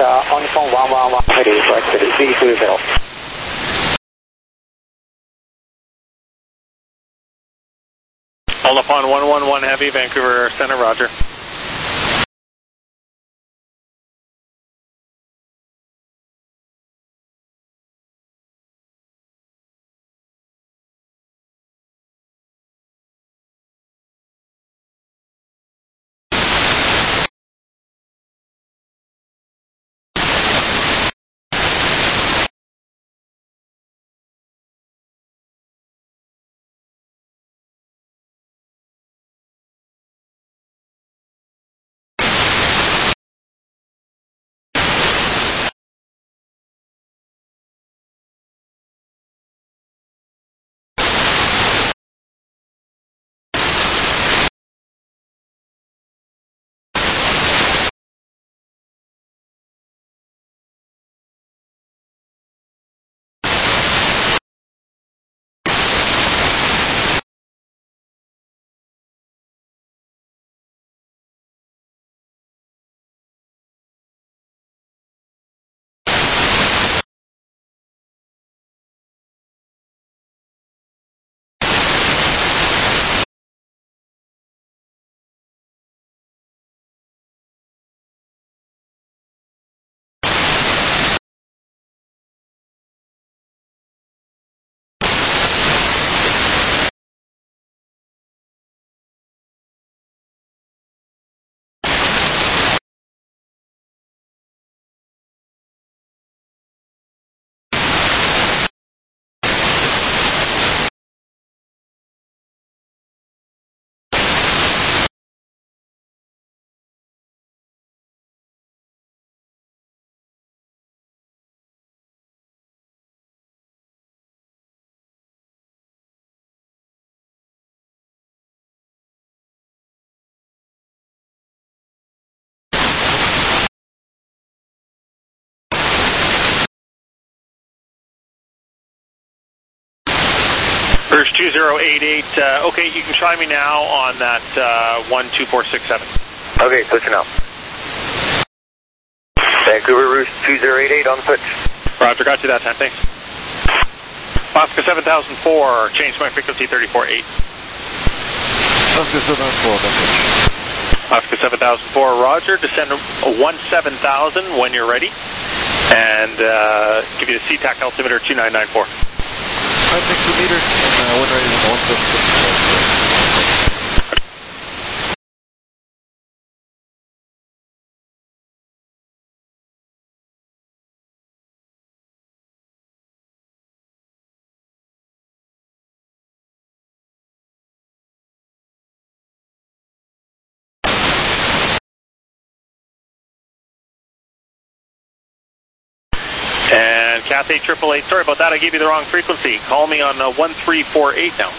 on phone 111 Heavy, corrected Z20. Hold upon 111 Heavy, Vancouver Center, roger. First 2088, okay, you can try me now on that 12467. Okay, switching out. Vancouver Roost 2088 on the switch. Roger, got you that time, thanks. Oscar 7004, change my frequency 348. Oscar 7004, Oscar 7004, roger, descend 17000 when you're ready, and give you the SeaTac altimeter 2994. 560 meters, and when ready, 176. And Cathay 888, sorry about that, I gave you the wrong frequency. Call me on 1348 now.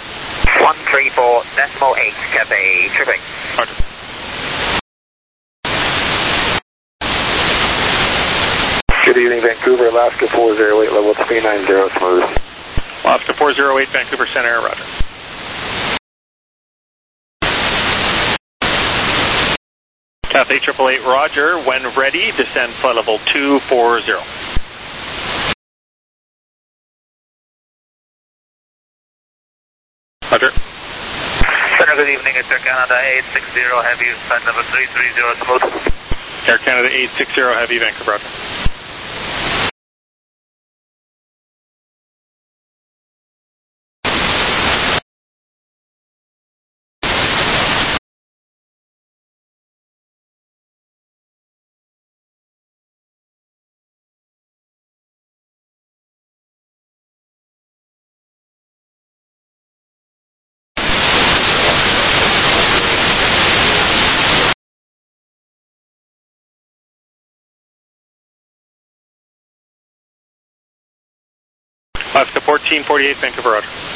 134.8, Cathay tripping. Roger. Good evening, Vancouver, Alaska 408, level 390, smooth. Alaska 408, Vancouver Center, roger. Cathay 888, roger, when ready, descend flight level 240. Roger. Center, good evening, it's Air Canada 860 Heavy, flight number 330, smooth. Air Canada 860 Heavy, Vancouver, roger. Alaska 1448, Vancouver, roger.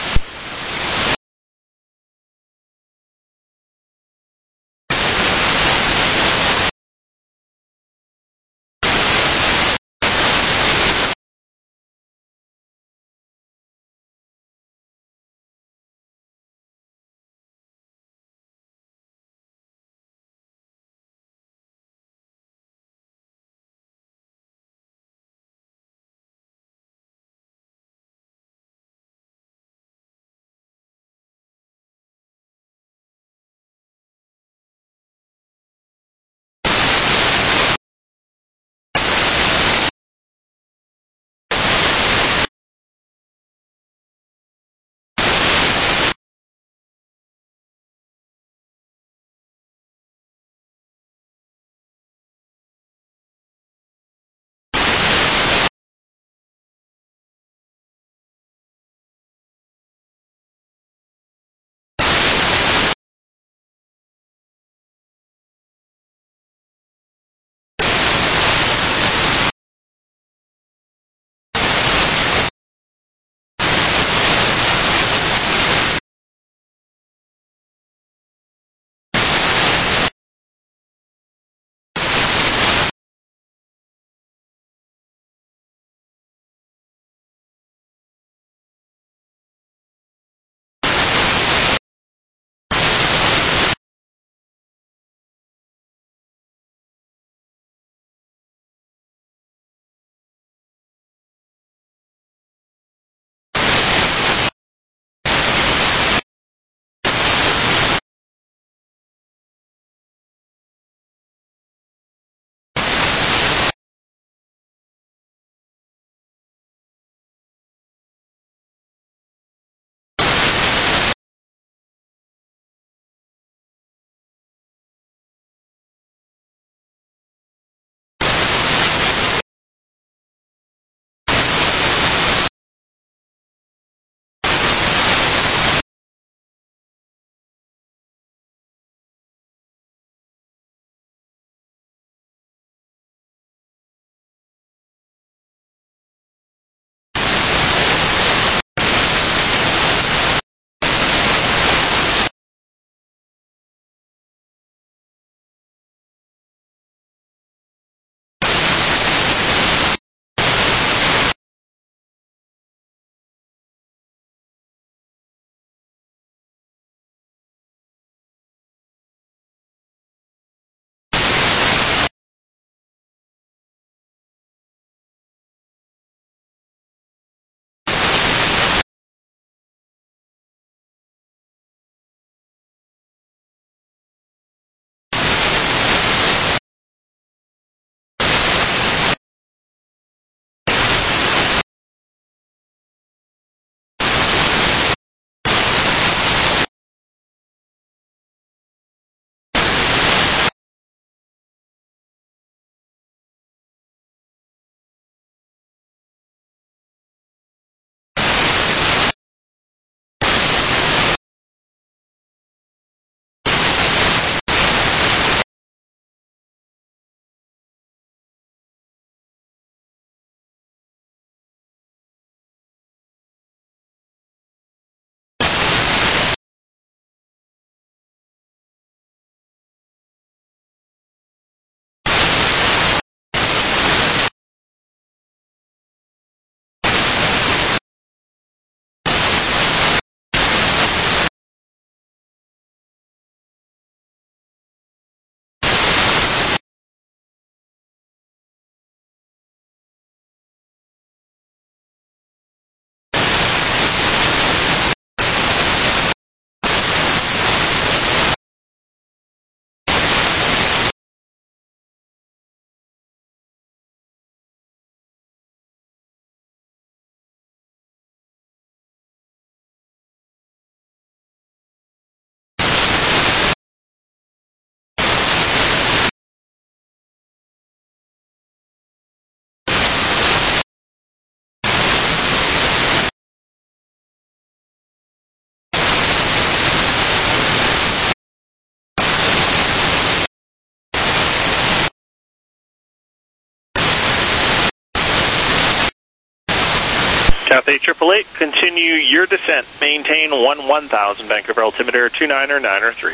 Cathay 888, continue your descent. Maintain 1000, Vancouver altimeter 299er3.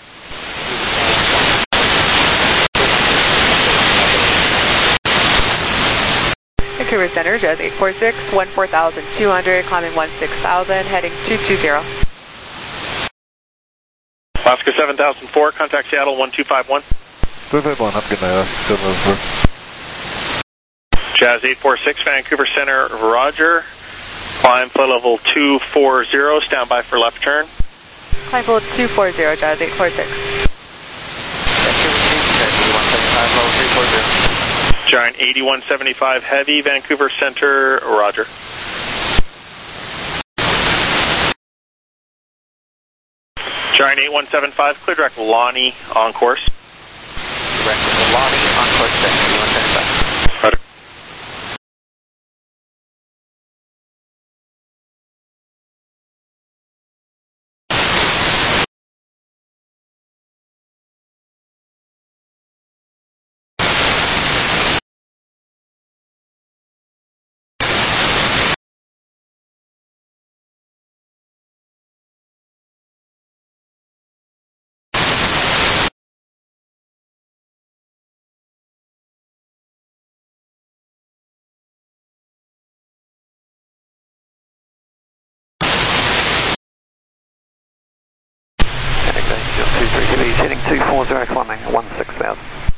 Vancouver Center, Jazz 846, 14,200, climbing 16,000, heading 220. Oscar 7004, contact Seattle 1251. 251, have a good night, Oscar 7004. Jazz 846, Vancouver Center, Roger. Climb flow level 240, stand by for left turn. Climb flow 240, Jazz 846. Giant 8175 Heavy, Vancouver Center, Roger. Giant 8175, clear direct Lonnie on course. Direct Lonnie on course, 8175. Roger. He's heading 240, climbing 16,000.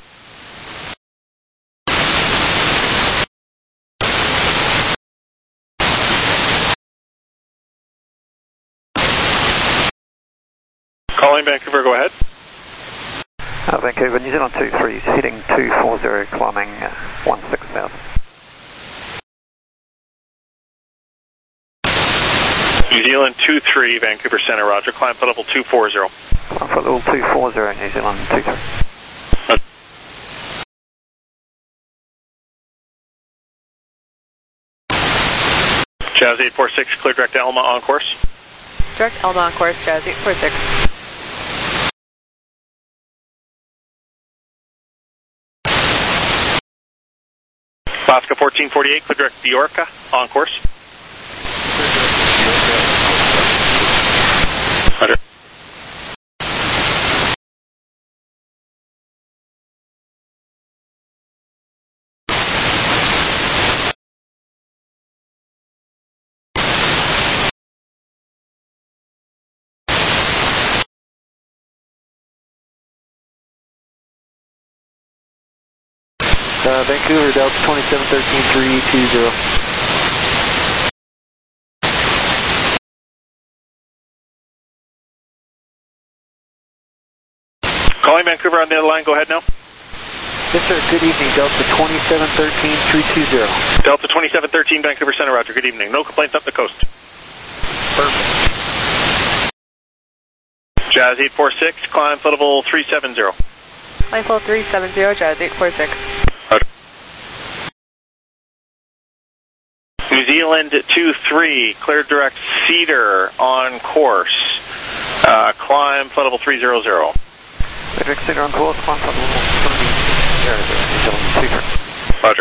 Calling Vancouver, go ahead. Vancouver, New Zealand 23, heading 240, climbing 16,000. New Zealand 23, Vancouver Center, Roger. Climb flow level 240. Climb flow level 240, New Zealand 23. Jazz 846, clear direct Elma on course. Direct Elma on course, Jazz 846. Alaska 1448, clear direct Biorka on course. Roger. Vancouver, Delta 2713, 320. Calling Vancouver on the other line, go ahead now. Yes, sir. Good evening, Delta 2713, 320. Delta 2713, Vancouver Center, Roger. Good evening. No complaints up the coast. Perfect. Jazz 846, climb flow level 370. Climb flow 370, Jazz 846. Roger. New Zealand 23, clear direct Cedar on course. Climb flow level 300. Direct Cedar on course, climb flow level 300. Roger.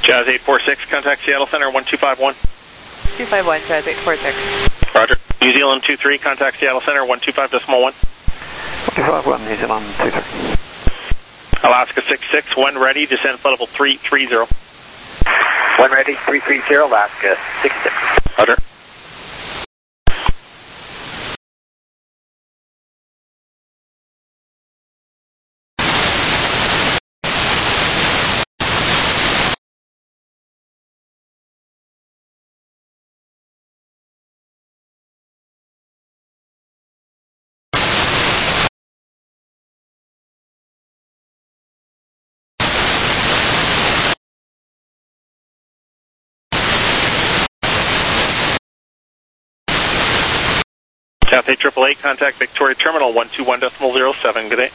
Jazz 846, contact Seattle Center 1251. 251, Jazz 846. Roger. New Zealand 23, contact Seattle Center 125.1. 251, New Zealand 23. Alaska 66, when ready, descend flight level 330. When ready, 330, Alaska 66. Roger. Cathay AAA, contact Victoria Terminal 121.07. Good day.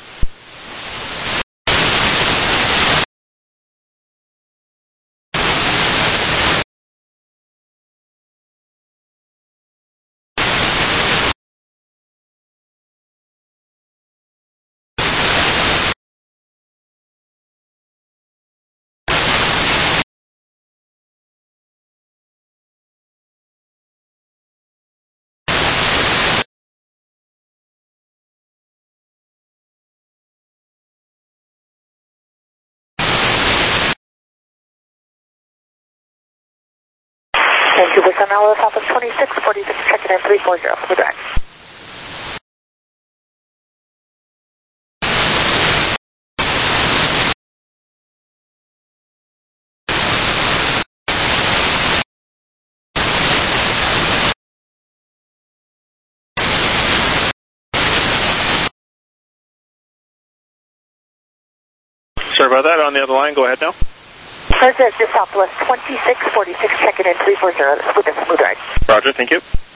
Thank you, Western Isles, Southwest 26, 46, checking in 340, we're back. Sorry about that, on the other line, go ahead now. President, Southwest 26, 46, checking in 340, with a smooth ride. Roger, thank you.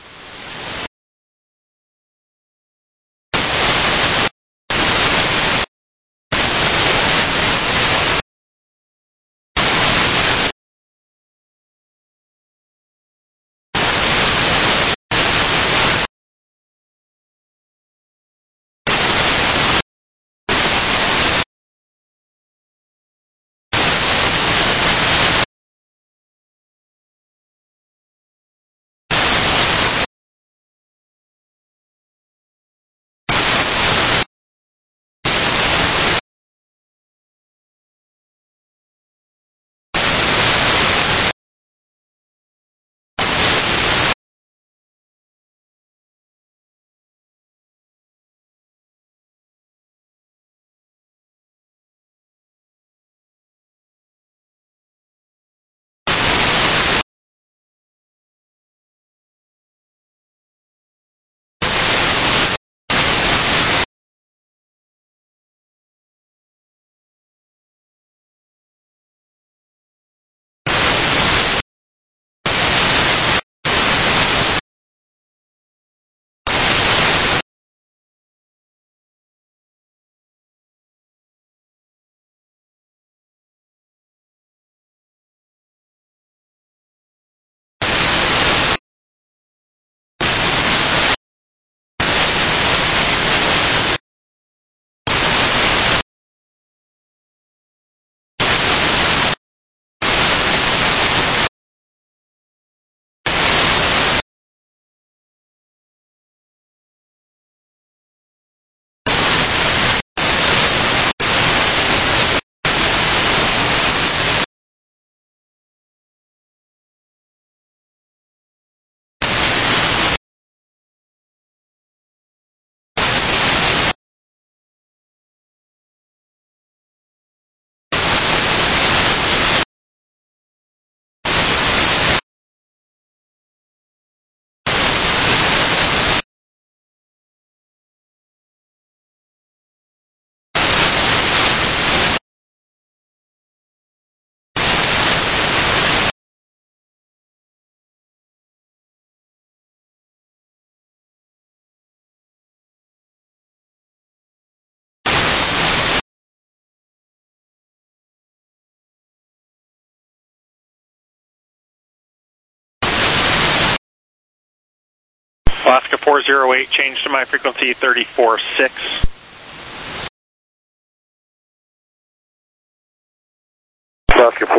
Alaska 408, change to my frequency 34.6. Alaska 408.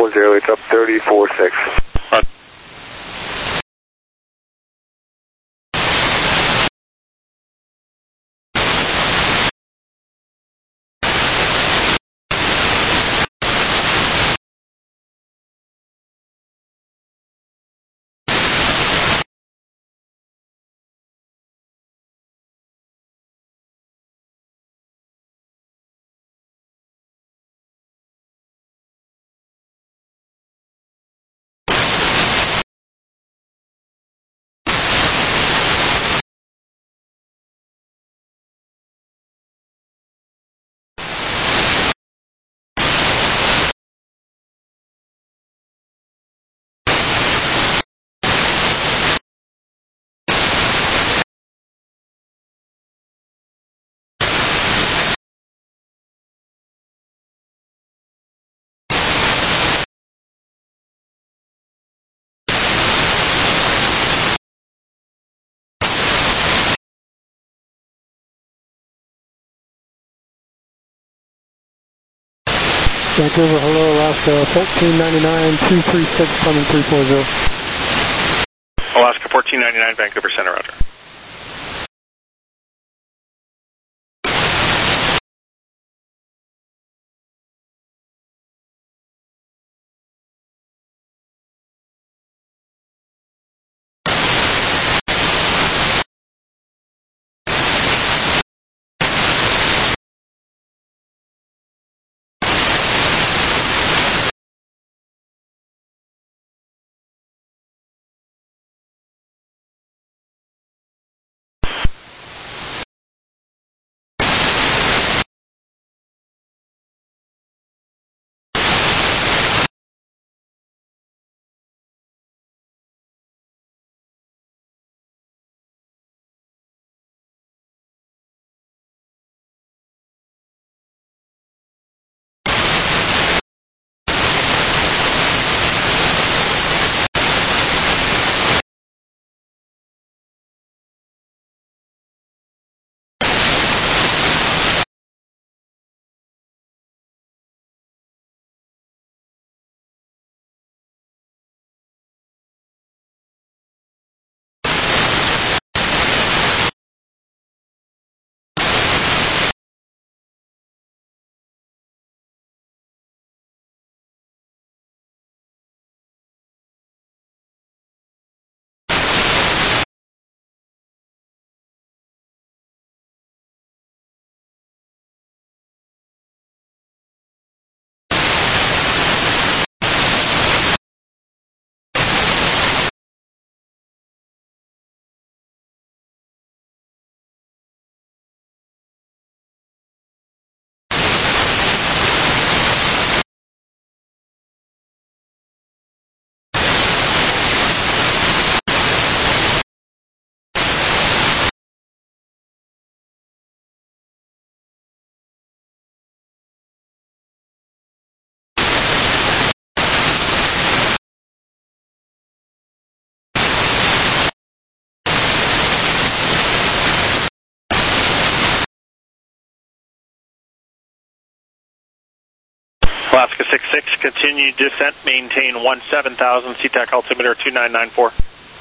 340, it's up 3046. Vancouver, hello, Alaska, 1499-236, coming 340. Alaska 1499, Vancouver Center, roger. Alaska 66, continue descent, maintain 17,000, SeaTac altimeter 2994.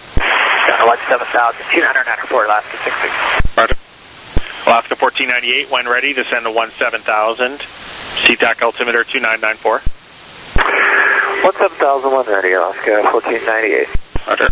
17,000, 2994, Alaska 66. Roger. Alaska 1498, when ready, descend to 17,000, SeaTac altimeter 2994. 17,000, when ready, Alaska 1498. Roger.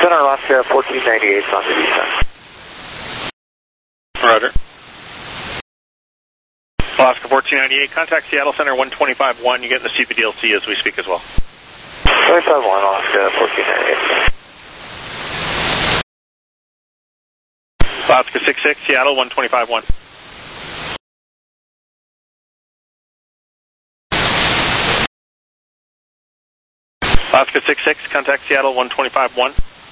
Center Alaska 1498 on the descent. Roger. Alaska 1498, contact Seattle Center 125-1. You get the CPDLC as we speak as well. 25-1, Alaska 1498. Alaska 66, Seattle 125-1. Alaska 66, contact Seattle 125-1.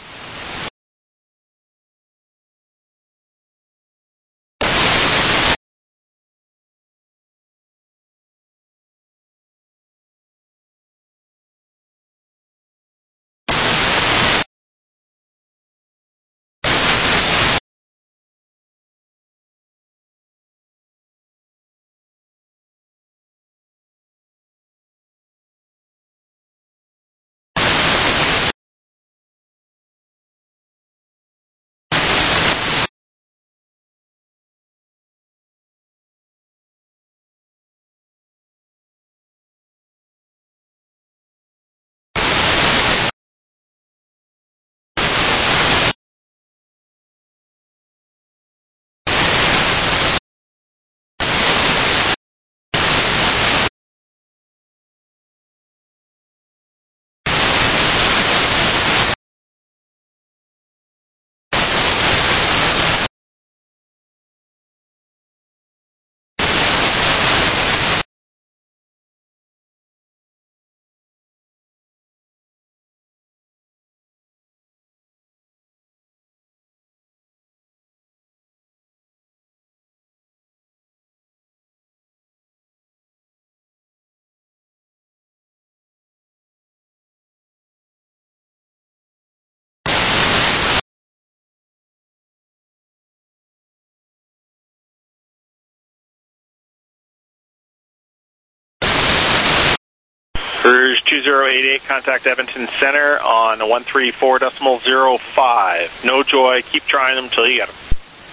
Rouge 2088, contact Edmonton Center on 134.05. No joy, keep trying them until you get them.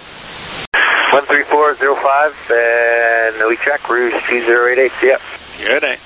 134.05, and we check Rouge 2088, yep. Good day.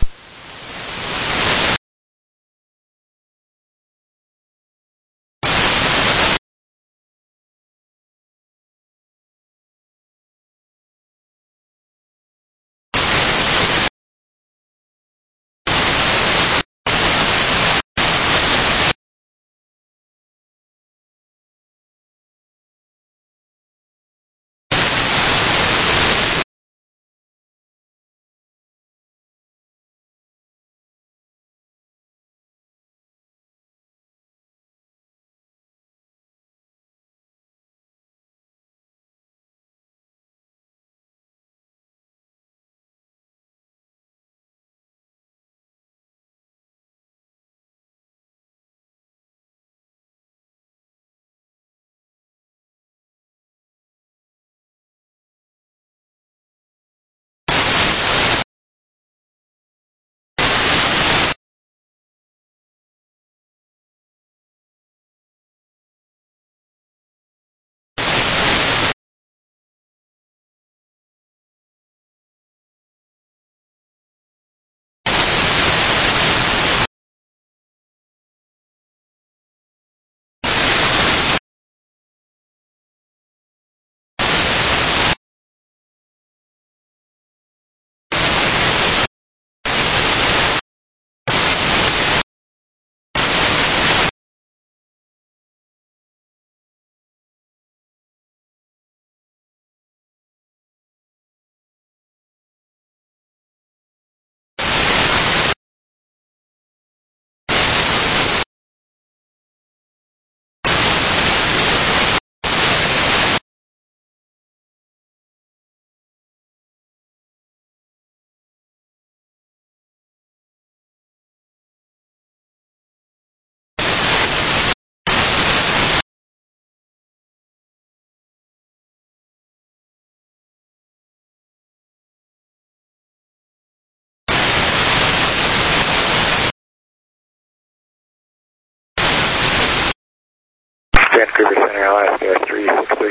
Vancouver Center, Alaska 363.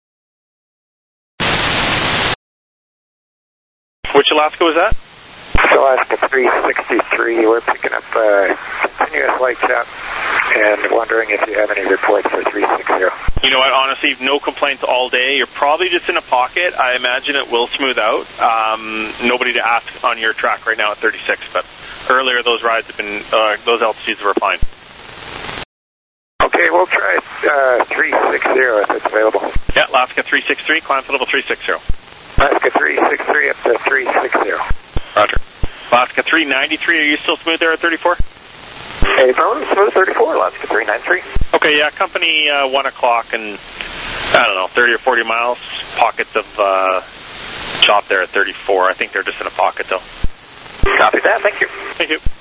Which Alaska was that? Alaska 363, we're picking up continuous light chat and wondering if you have any reports for 360. You know what, honestly, no complaints all day. You're probably just in a pocket. I imagine it will smooth out. Nobody to ask on your track right now at 36, but earlier those rides have been, those altitudes were fine. Okay, we'll try 360 if it's available. Yeah, Alaska 363, climb to level 360. Alaska 363 up to 360. Roger. Alaska 393, are you still smooth there at 34? Hey, phone, smooth 34, Alaska 393. Okay, yeah, company 1 o'clock and, I don't know, 30 or 40 miles, pockets of chop there at 34. I think they're just in a pocket, though. Copy that, thank you. Thank you.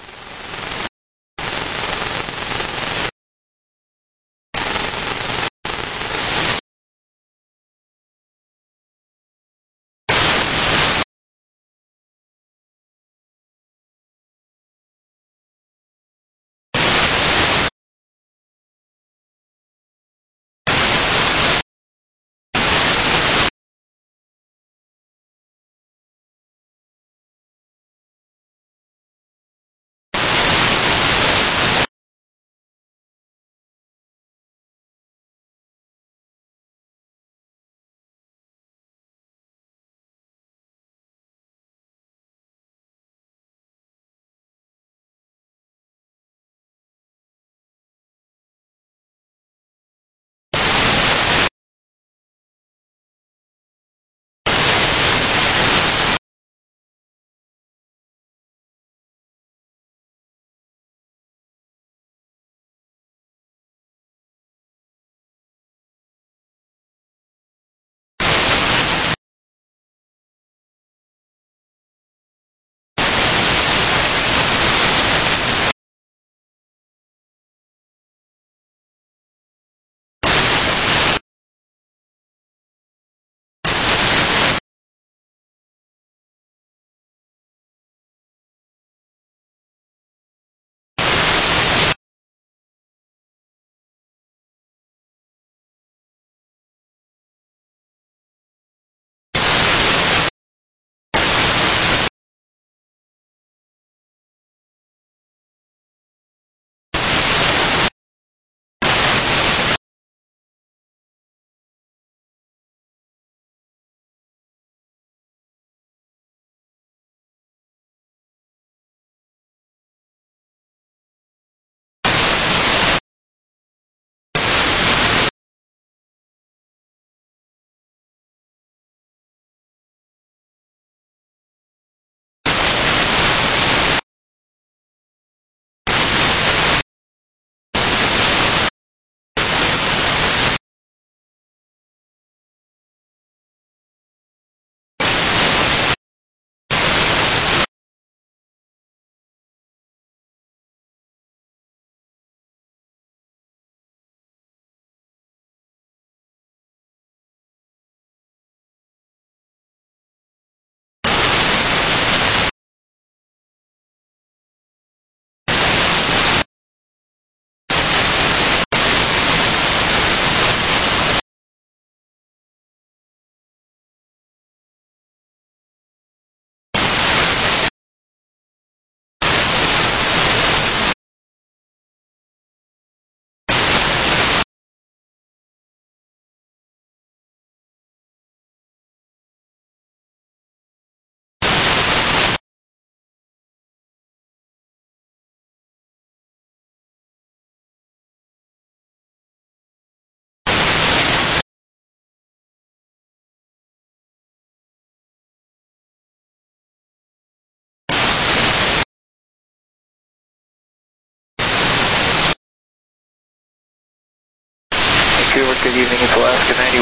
Vancouver, good evening, it's Alaska 91,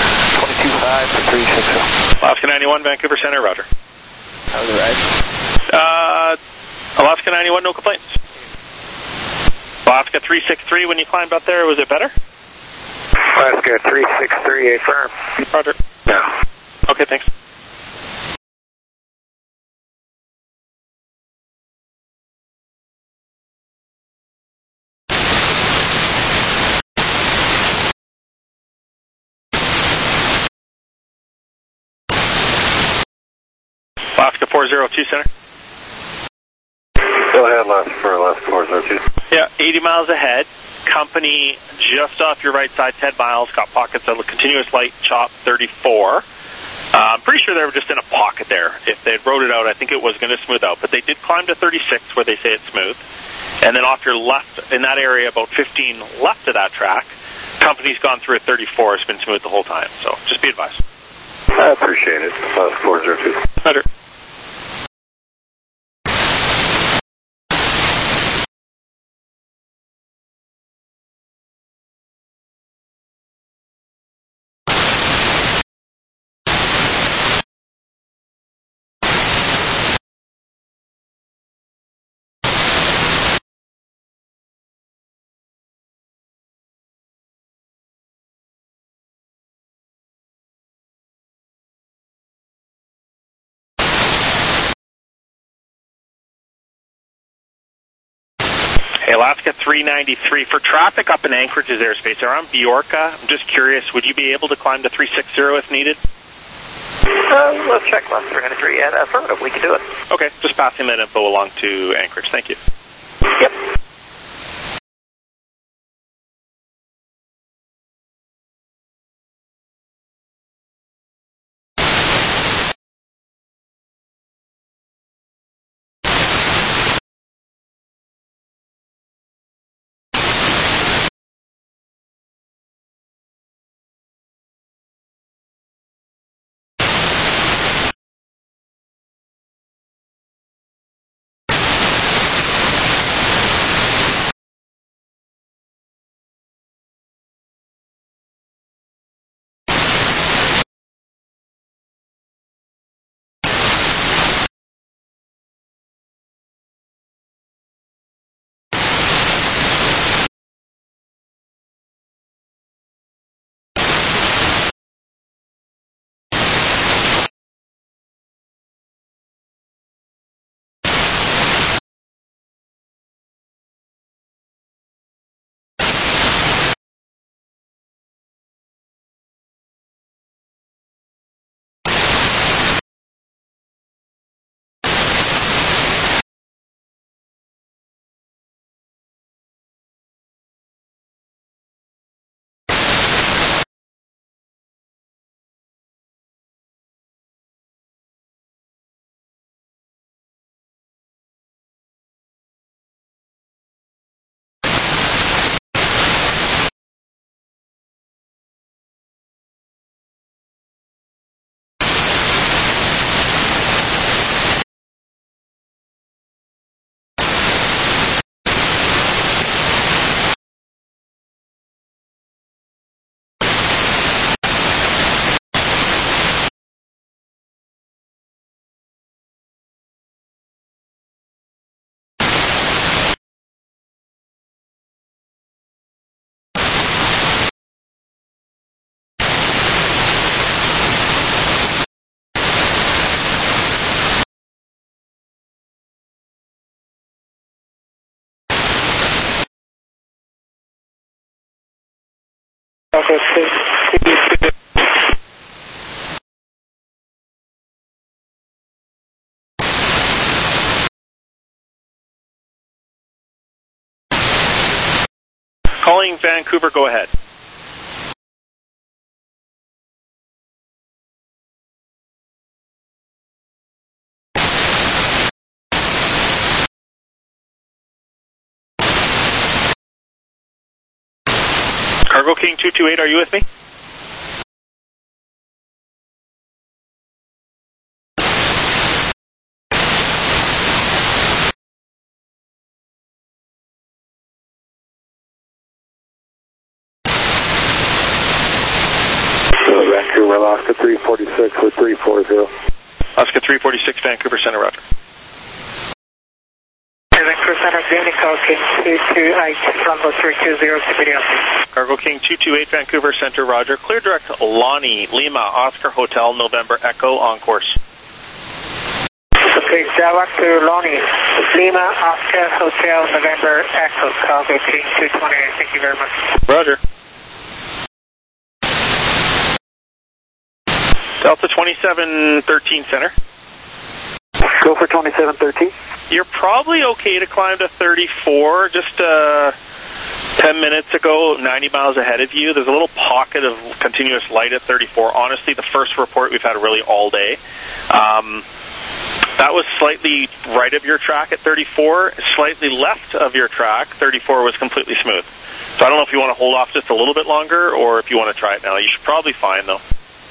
22.5 for 360. Alaska 91, Vancouver Center, roger. How's the ride? Alaska 91, no complaints. Alaska 363, when you climbed up there, was it better? Alaska 363, affirm. Roger. No. Okay, thanks. Alaska 402, center. Go ahead, last 402. Yeah, 80 miles ahead. Company just off your right side, 10 miles, got pockets of a continuous light chop 34. I'm pretty sure they were just in a pocket there. If they had rode it out, I think it was going to smooth out. But they did climb to 36 where they say it's smooth. And then off your left, in that area, about 15 left of that track, company's gone through a 34. It's been smooth the whole time. So just be advised. I appreciate it. 402. Roger. Alaska 393. For traffic up in Anchorage's airspace around Bjorka, I'm just curious, would you be able to climb to 360 if needed? Let's check left 393. Yeah, affirmative. We can do it. Okay, just passing that info along to Anchorage. Thank you. Yep. Calling Vancouver, go ahead. Cargo King 228, are you with me? Vancouver, Alaska 346 with 340. Alaska 346, Vancouver Center, roger. Vancouver Center, Unity Call King 228, Bravo 320 to video. Cargo King 228, Vancouver Center, roger. Clear direct Lonnie, Lima, Oscar Hotel, November Echo, on course. Okay, Java to Lonnie, Lima, Oscar Hotel, November Echo, Cargo King 228. Thank you very much. Roger. Delta 2713 Center. Go for 2713. You're probably okay to climb to 34. Just 10 minutes ago, 90 miles ahead of you, there's a little pocket of continuous light at 34. Honestly, the first report we've had really all day. That was slightly right of your track at 34, slightly left of your track. 34 was completely smooth. So I don't know if you want to hold off just a little bit longer or if you want to try it now. You should probably find, though.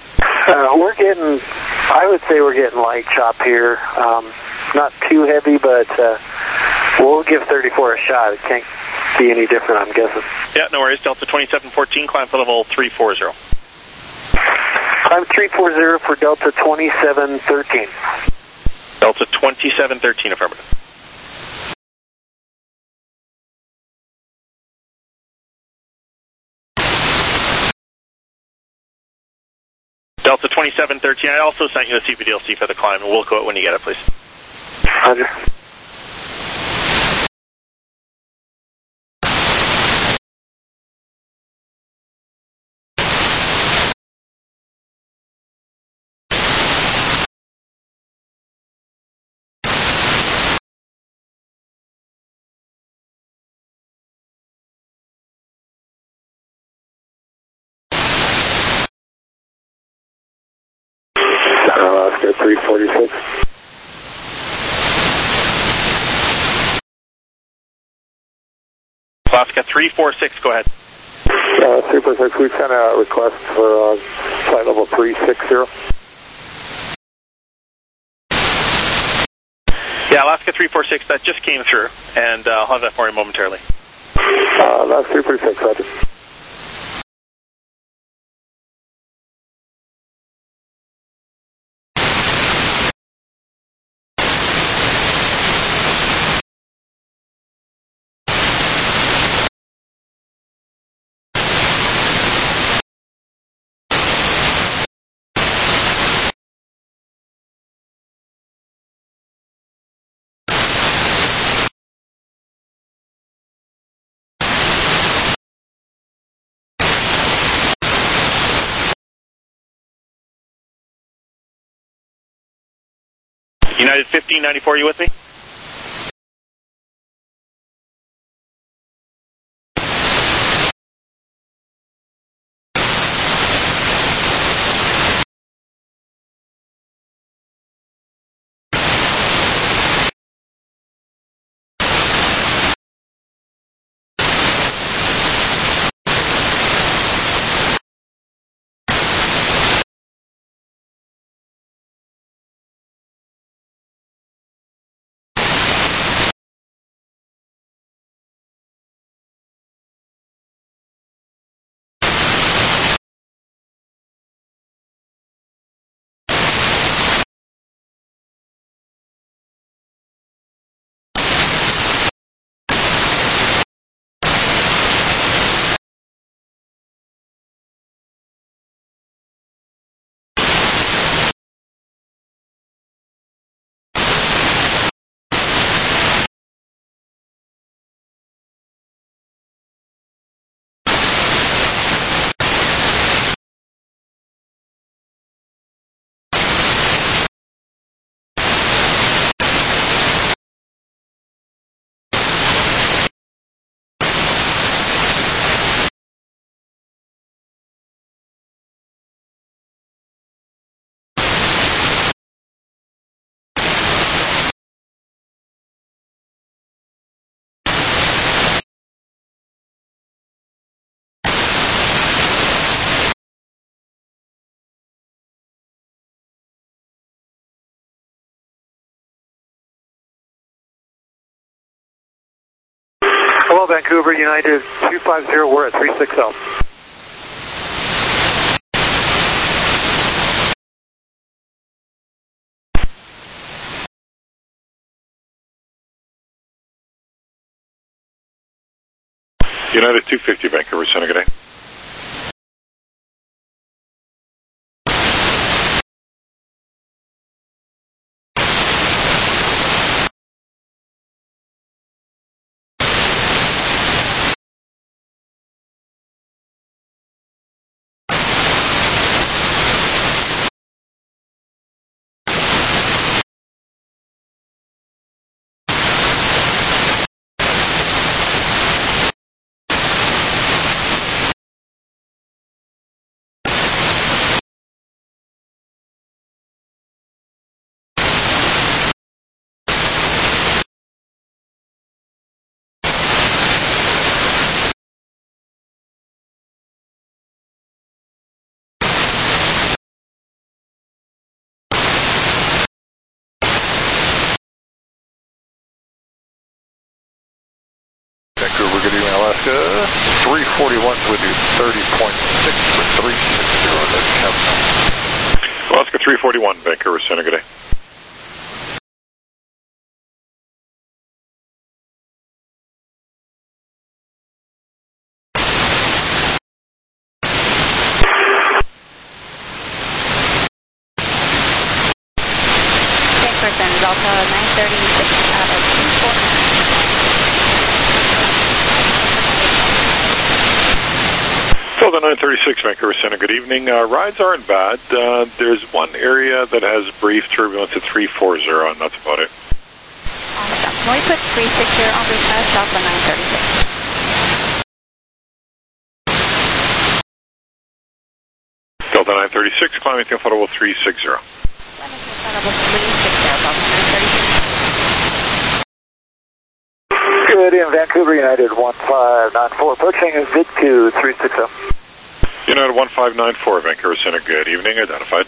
I would say we're getting light chop here. Not too heavy, but we'll give 34 a shot. It can't be any different, I'm guessing. Yeah, no worries. Delta 2714, climb for level 340. Climb 340 for Delta 2713. Delta 2713, affirmative. Delta 2713, I also sent you a CPDLC for the climb, and we'll go it when you get it, please. Roger. Alaska 346. Alaska 346, go ahead. 346, we sent a request for flight level 360. Yeah, Alaska 346, that just came through, and I'll have that for you momentarily. That's 346, roger. United 1594, you with me? Hello, Vancouver, United 250, we're at 360. United 250, Vancouver, Center, good day. Vancouver, good evening, Alaska. 341's with you, 30.6 for 360, that's Captain. Alaska 341, Vancouver Center, good day. Delta 936 out of 249. Delta 936, Vancouver Center, good evening. Rides aren't bad. There's one area that has brief turbulence at 340, and that's about it. Awesome. Can we put 360 on the Delta 936? Delta 936, climbing to Federal 360. Good in Vancouver, United 1594, approaching VIC2 360. United 1594, Vancouver Center, good evening, identified.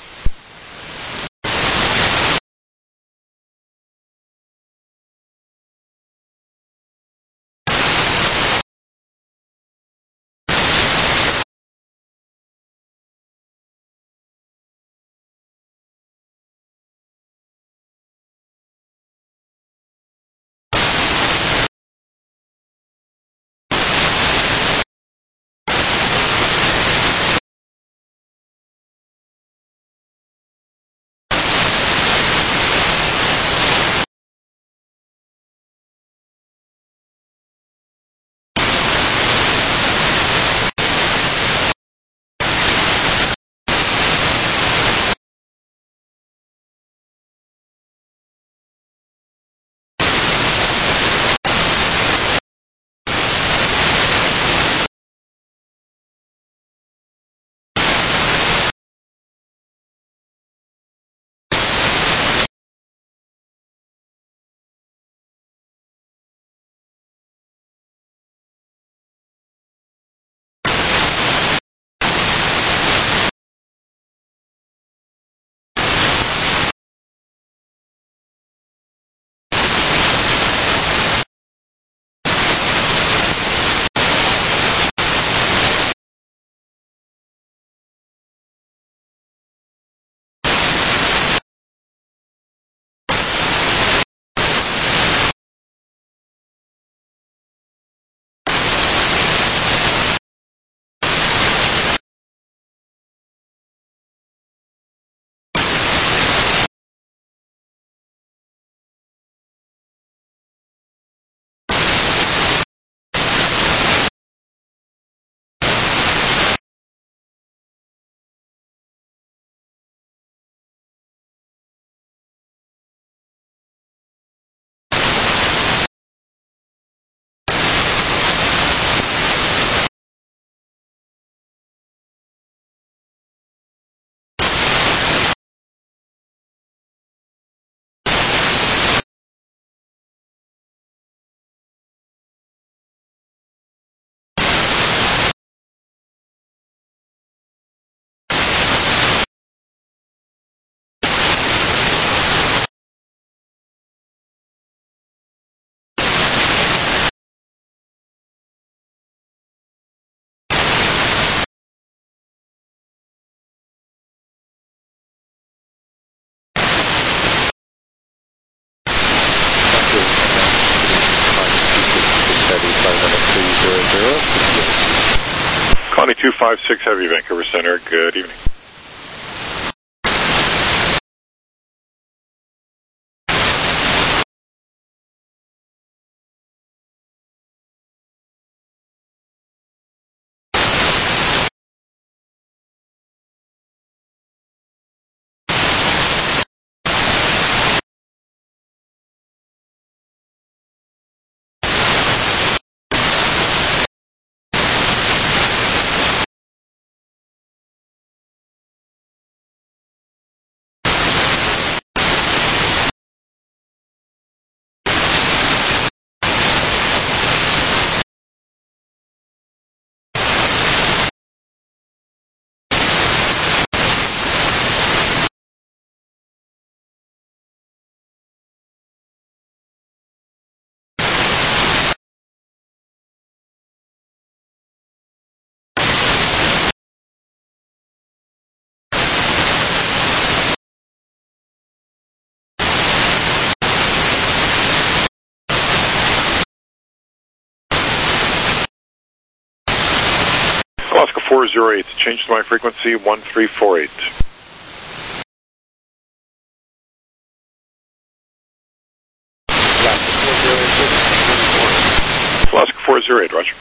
Connie 256 Heavy, Vancouver Center, good evening. 408, change to my frequency 1348. Alaska 408, roger.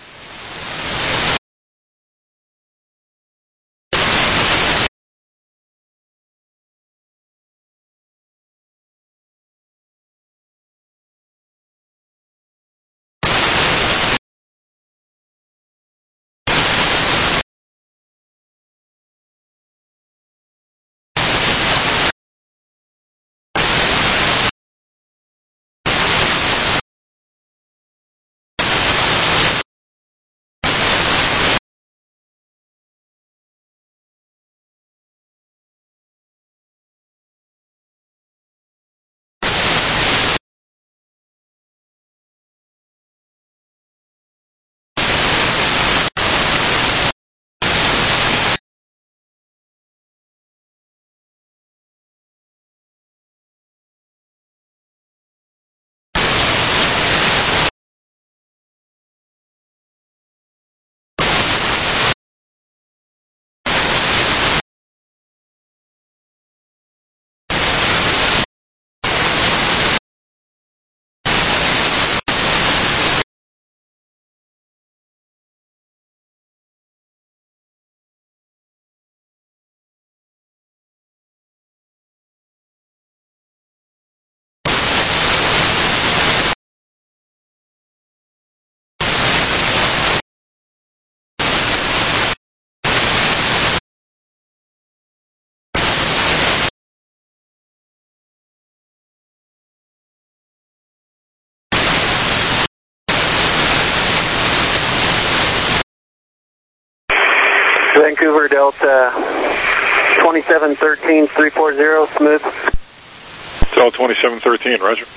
Vancouver Delta 2713 340, smooth. Delta 2713, roger.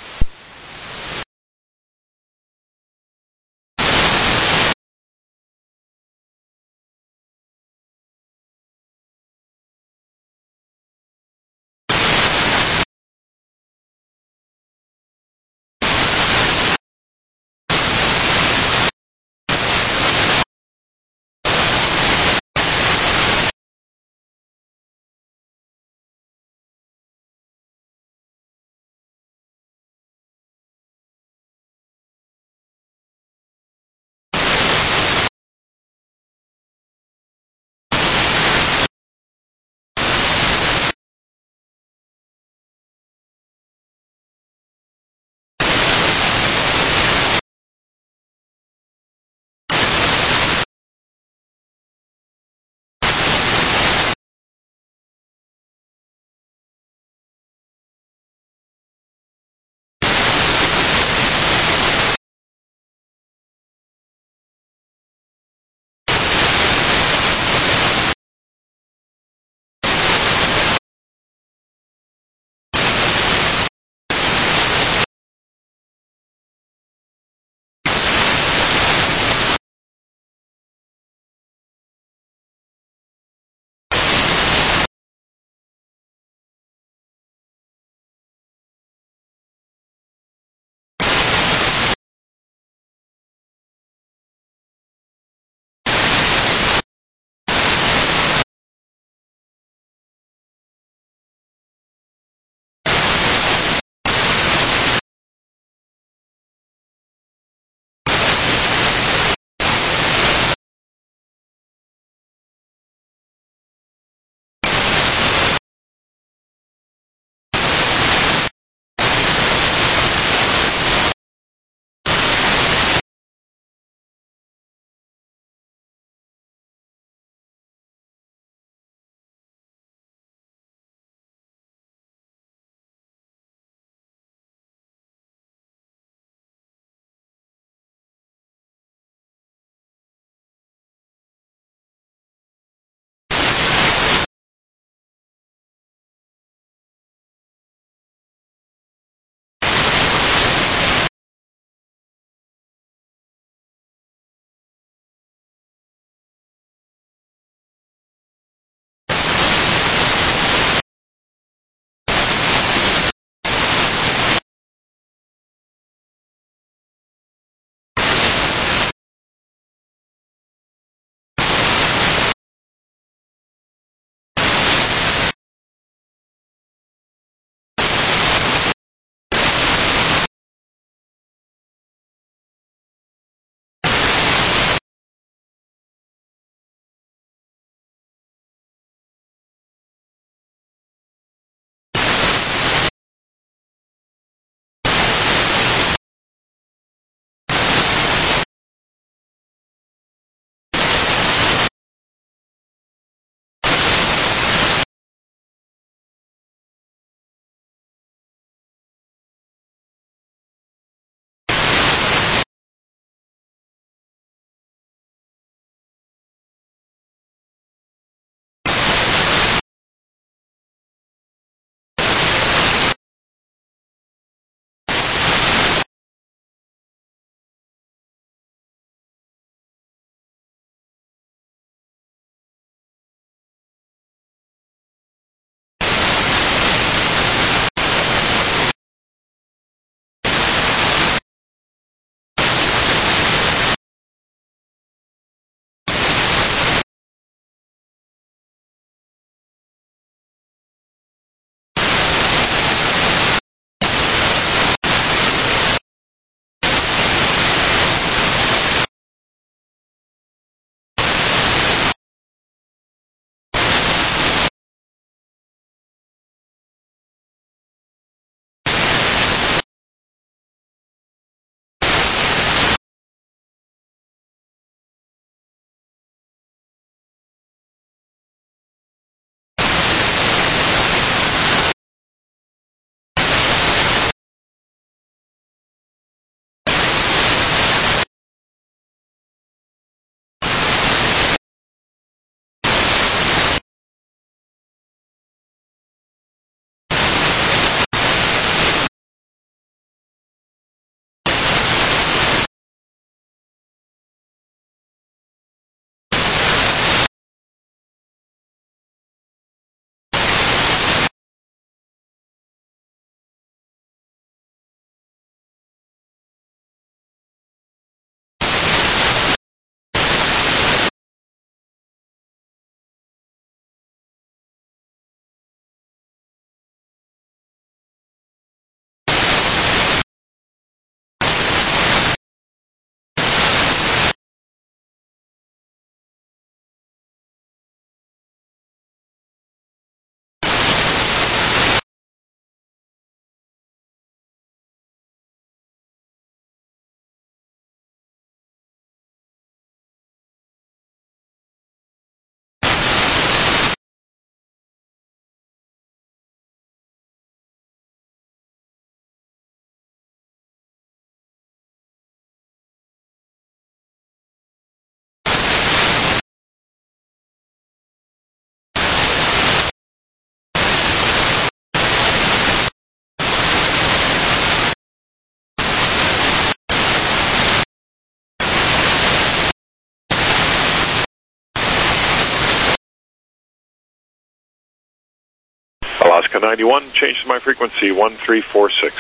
Alaska 91, change to my frequency 1346.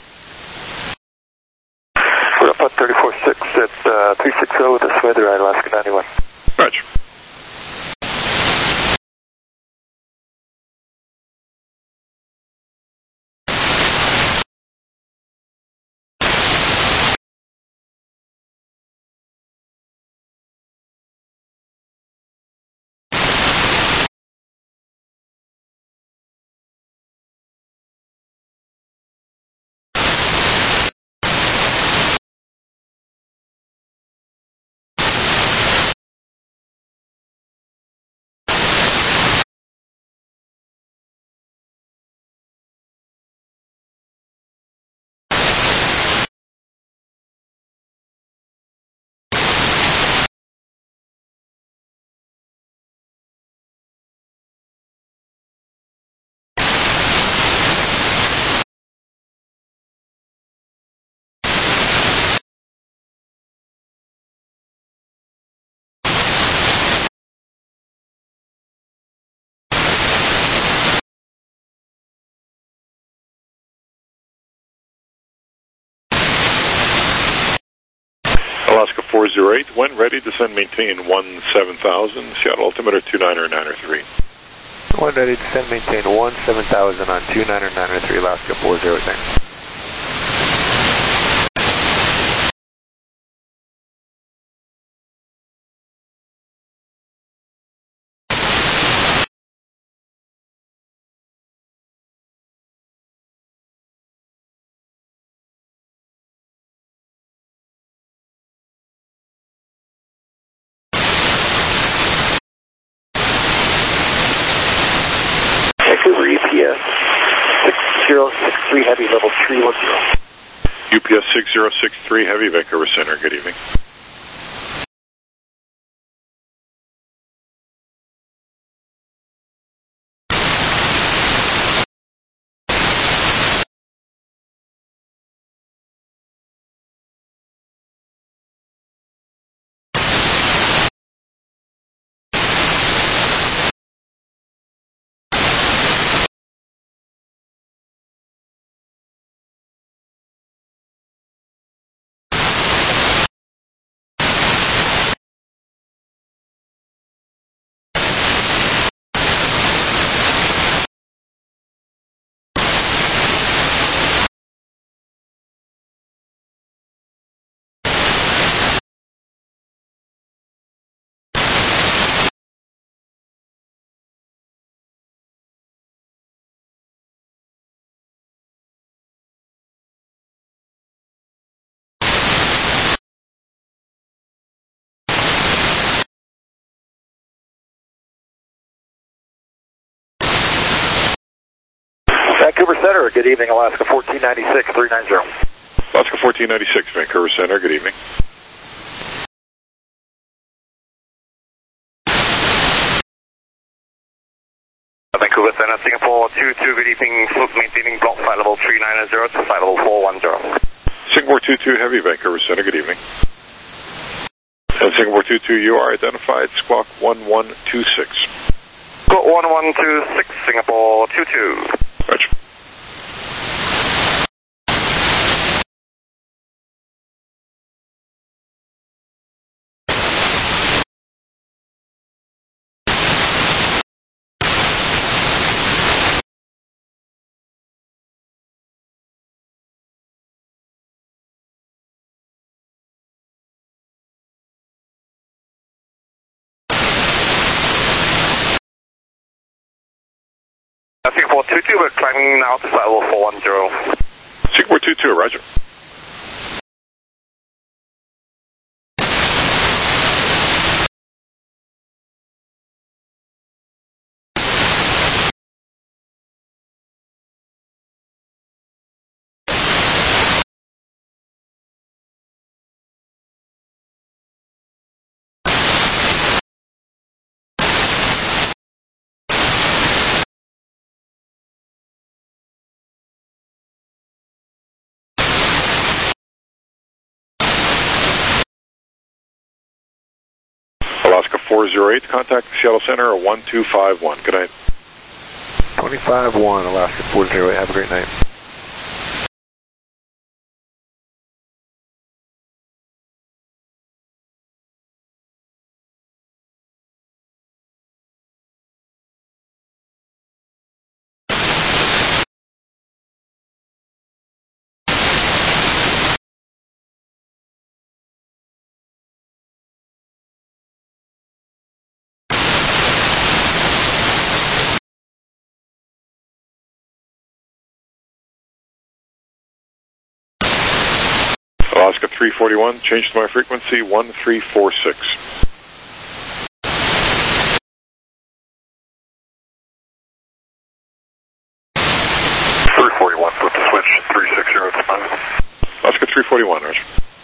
We're up on 34.6 at 360 with this weather at Alaska 91. Roger. Alaska 408, when ready, descend maintain 17,000, Seattle altimeter 29903. When ready, descend maintain 17,000 on 29903, Alaska 408. Vancouver EPS 6063 heavy level 310. UPS 6063 heavy, Vancouver Center, good evening. Vancouver Center, good evening, Alaska 1496, 390. Alaska 1496, Vancouver Center, good evening. Vancouver Center, Singapore 22, good evening, slope maintaining block flight level 390 to flight level 410. Singapore 22 heavy, Vancouver Center, good evening. And Singapore 22, you are identified, squawk 1126. Squawk 1126, Singapore 22. Roger. Singapore 22, we're climbing now to flight level 410. Singapore 22, roger. Alaska 408, contact Seattle Center 1251. Good night. 25-1, Alaska 408. Have a great night. Alaska 341, change to my frequency 1346. Flip the switch 360 at the moment. Alaska 341, Roger.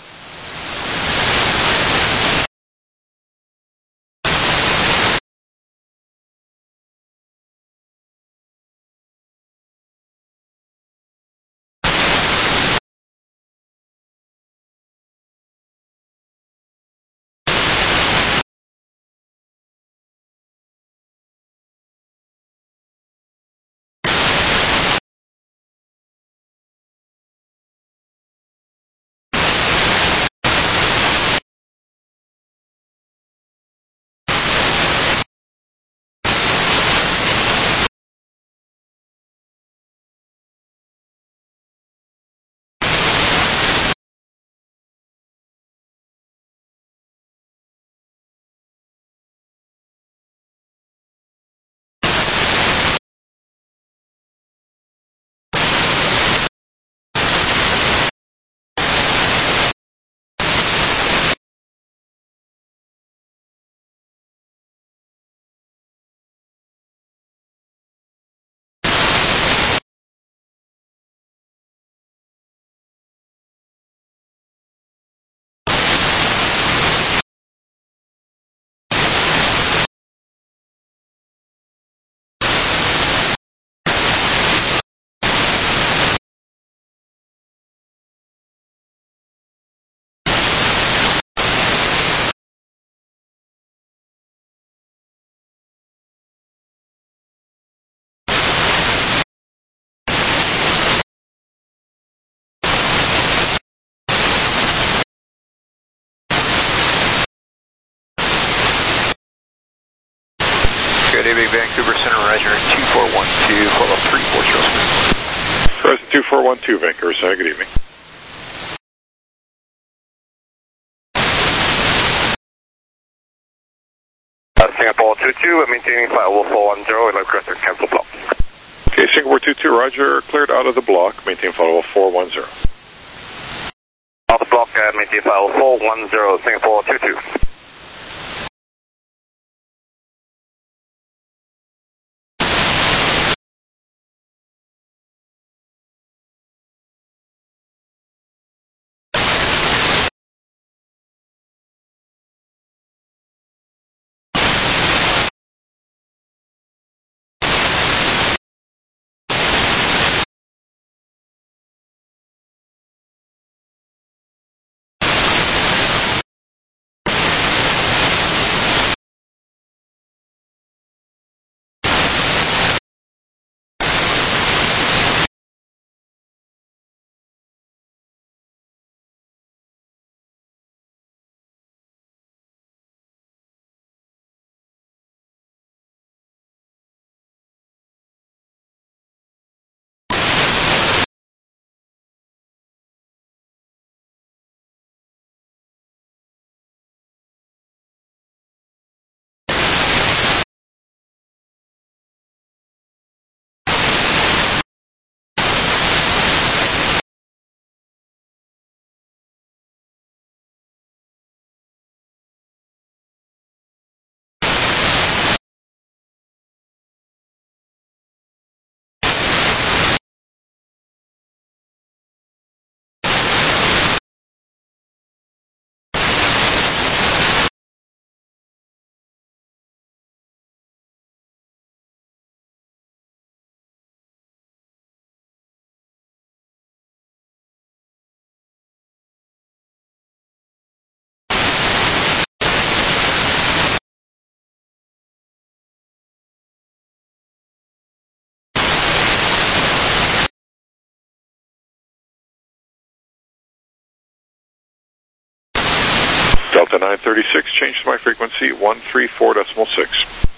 Good evening, Vancouver Center, Roger 2412, follow 340. Horizon 2412, Vancouver Center, good evening. Singapore 22, maintaining flight level 410, and requesting cancel block. Okay, Singapore 22, Roger, cleared out of the block, maintain flight level 410. Out of the block, maintain flight level 410, Singapore 22. Delta 936, change to my frequency 134.6.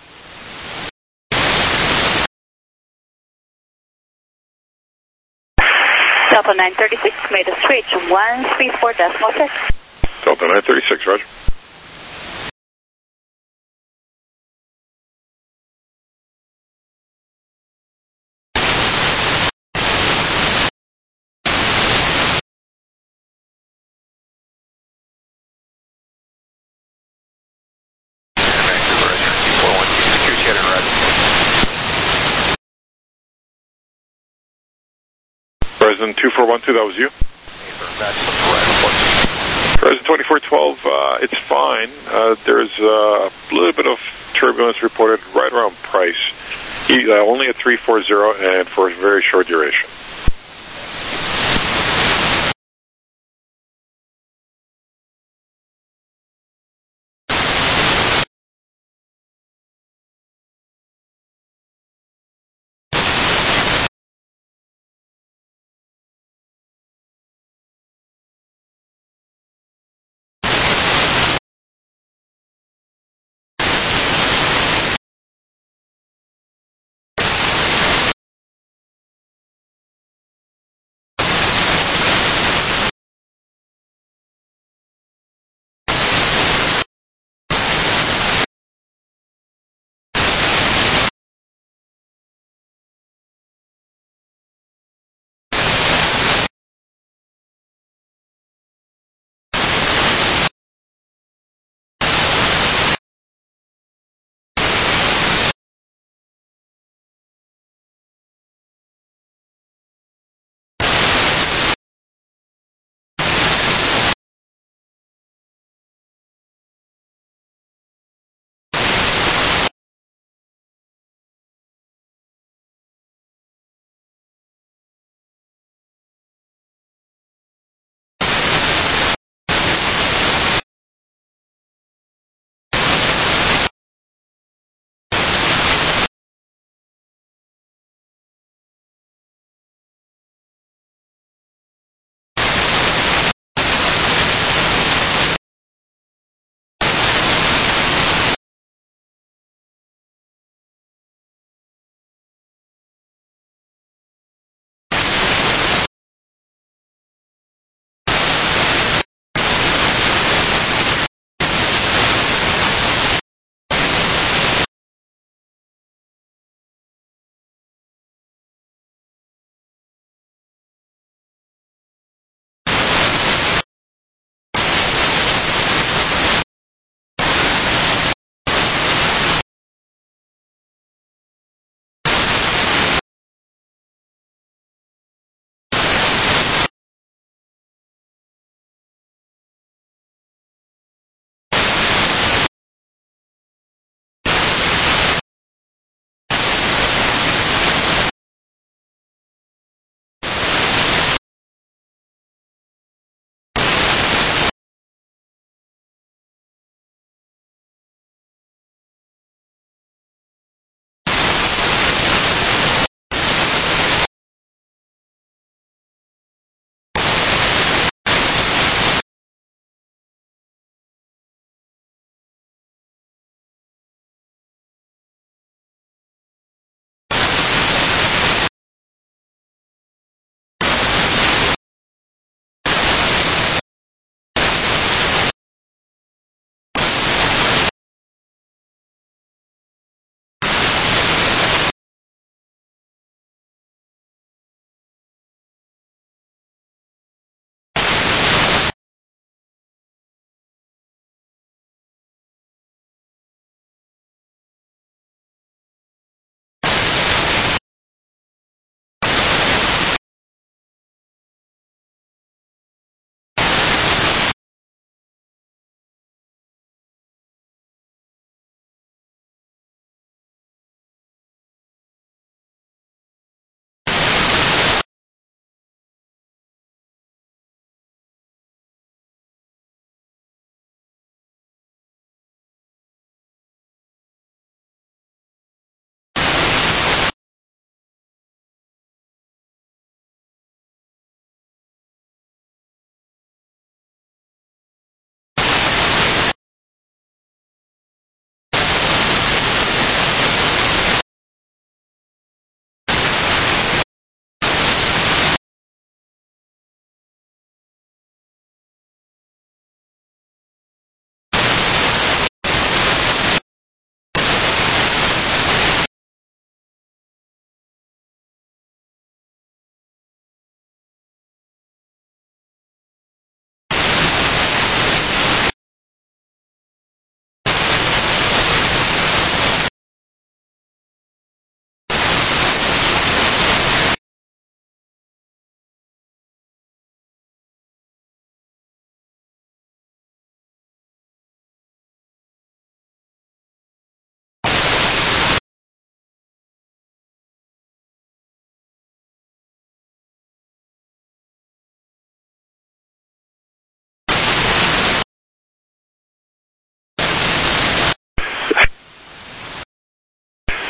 Delta 936, made a switch 134.6. Delta 936, roger. President 2412, that was you? President 2412, it's fine. There's a little bit of turbulence reported right around Price. Only at 340 and for a very short duration.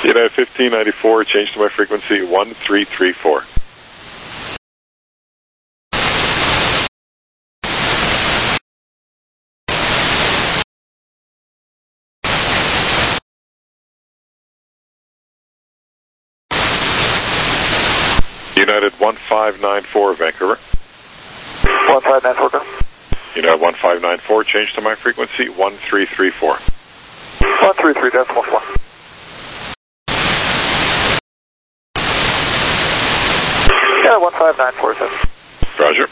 United 1594, change to my frequency 1334. United 1594, Vancouver. 1594, go. United 1594, change to my frequency 1334. 133.4. Yeah, 15947. Roger.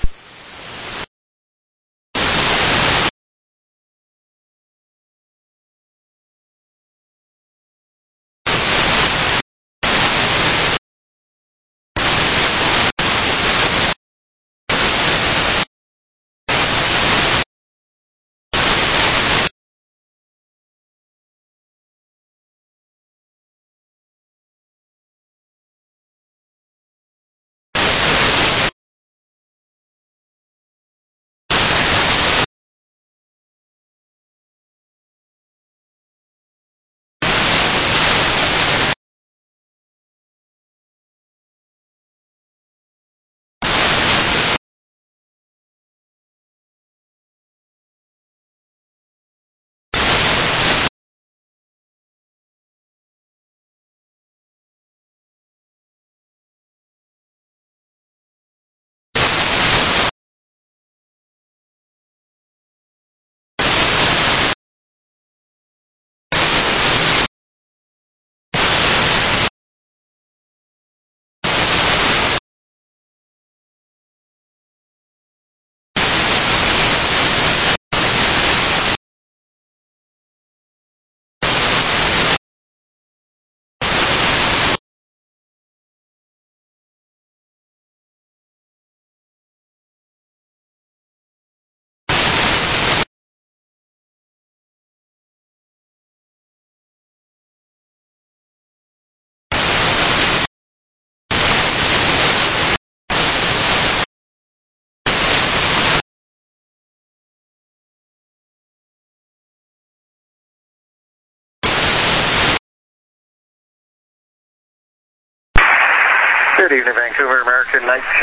Good evening, Vancouver, American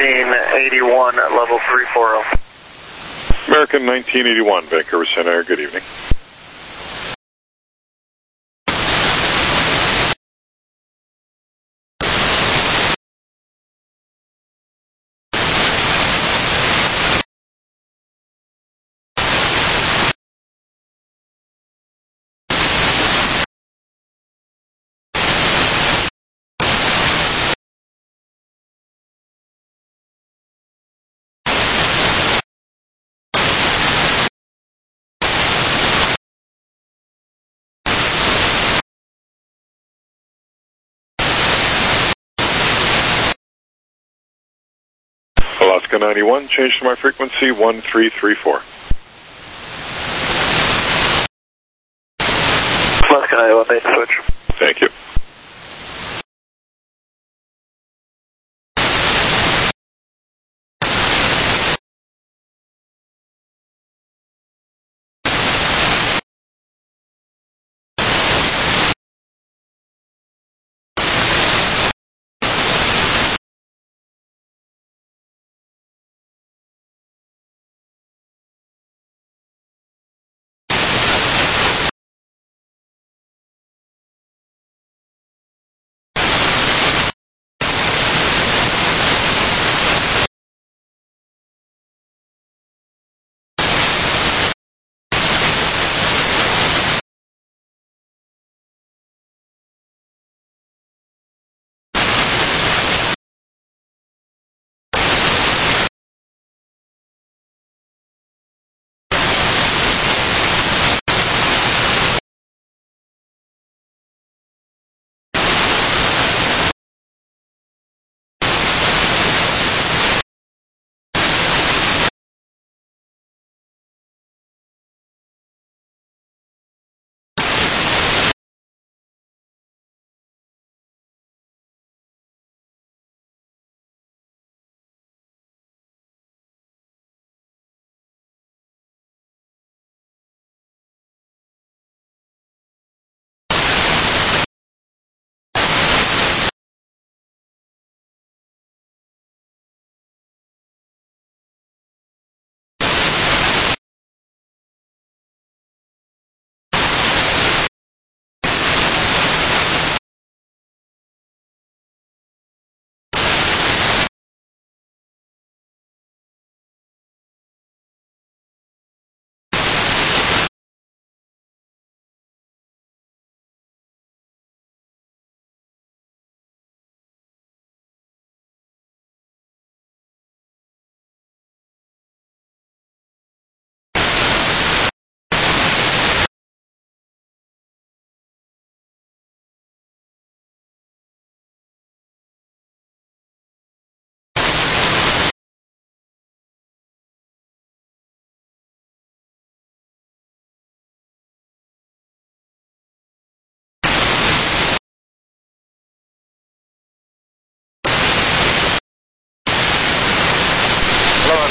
1981 at level 340. American 1981, Vancouver Center, good evening. Alaska 91, change to my frequency 1334. Alaska 91, base switch. Thank you.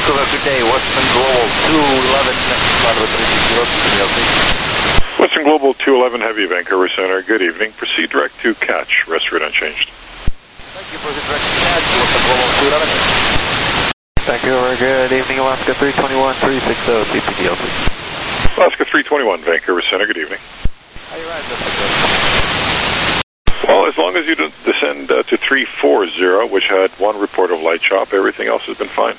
Vancouver, good day. Western Global 211, flight level 360, Western Global 211 Heavy, Vancouver Center. Good evening. Proceed direct to catch. Rest route unchanged. Thank you for the direct catch. Western Global 211. Vancouver, good evening, Alaska 321, 360, CPDLC. Alaska 321, Vancouver Center. Good evening. How you riding, Well, as long as you don't descend to 340, which had one report of light chop, everything else has been fine.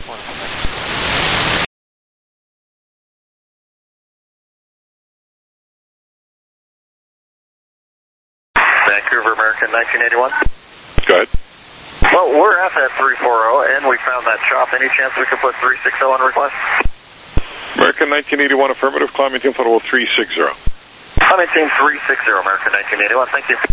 Vancouver, American 1981. Go ahead. Well, we're at that 340, and we found that chop. Any chance we could put 360 on request? American 1981, affirmative. Climbing team, flight level 360. Climbing team 360, American 1981. Thank you.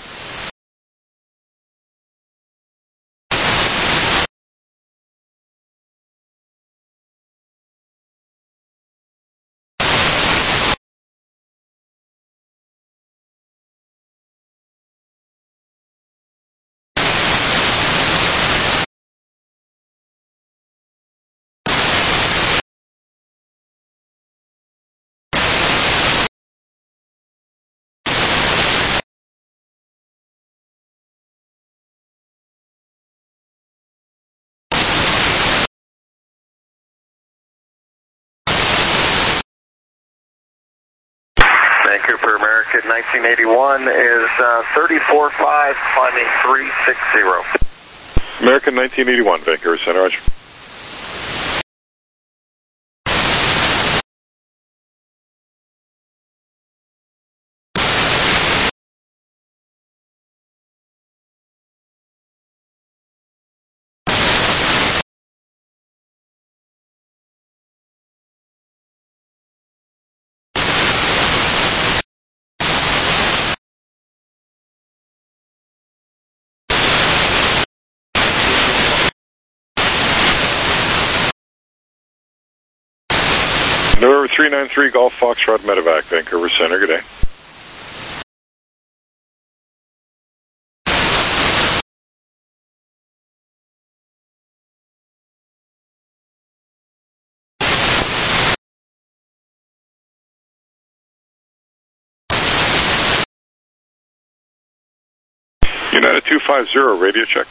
Vancouver, American 1981 is 34.5, climbing 360. American 1981, Vancouver Center. Roger. November 393, Golf Foxtrot Medevac, Vancouver Center. Good day. United 250, radio check.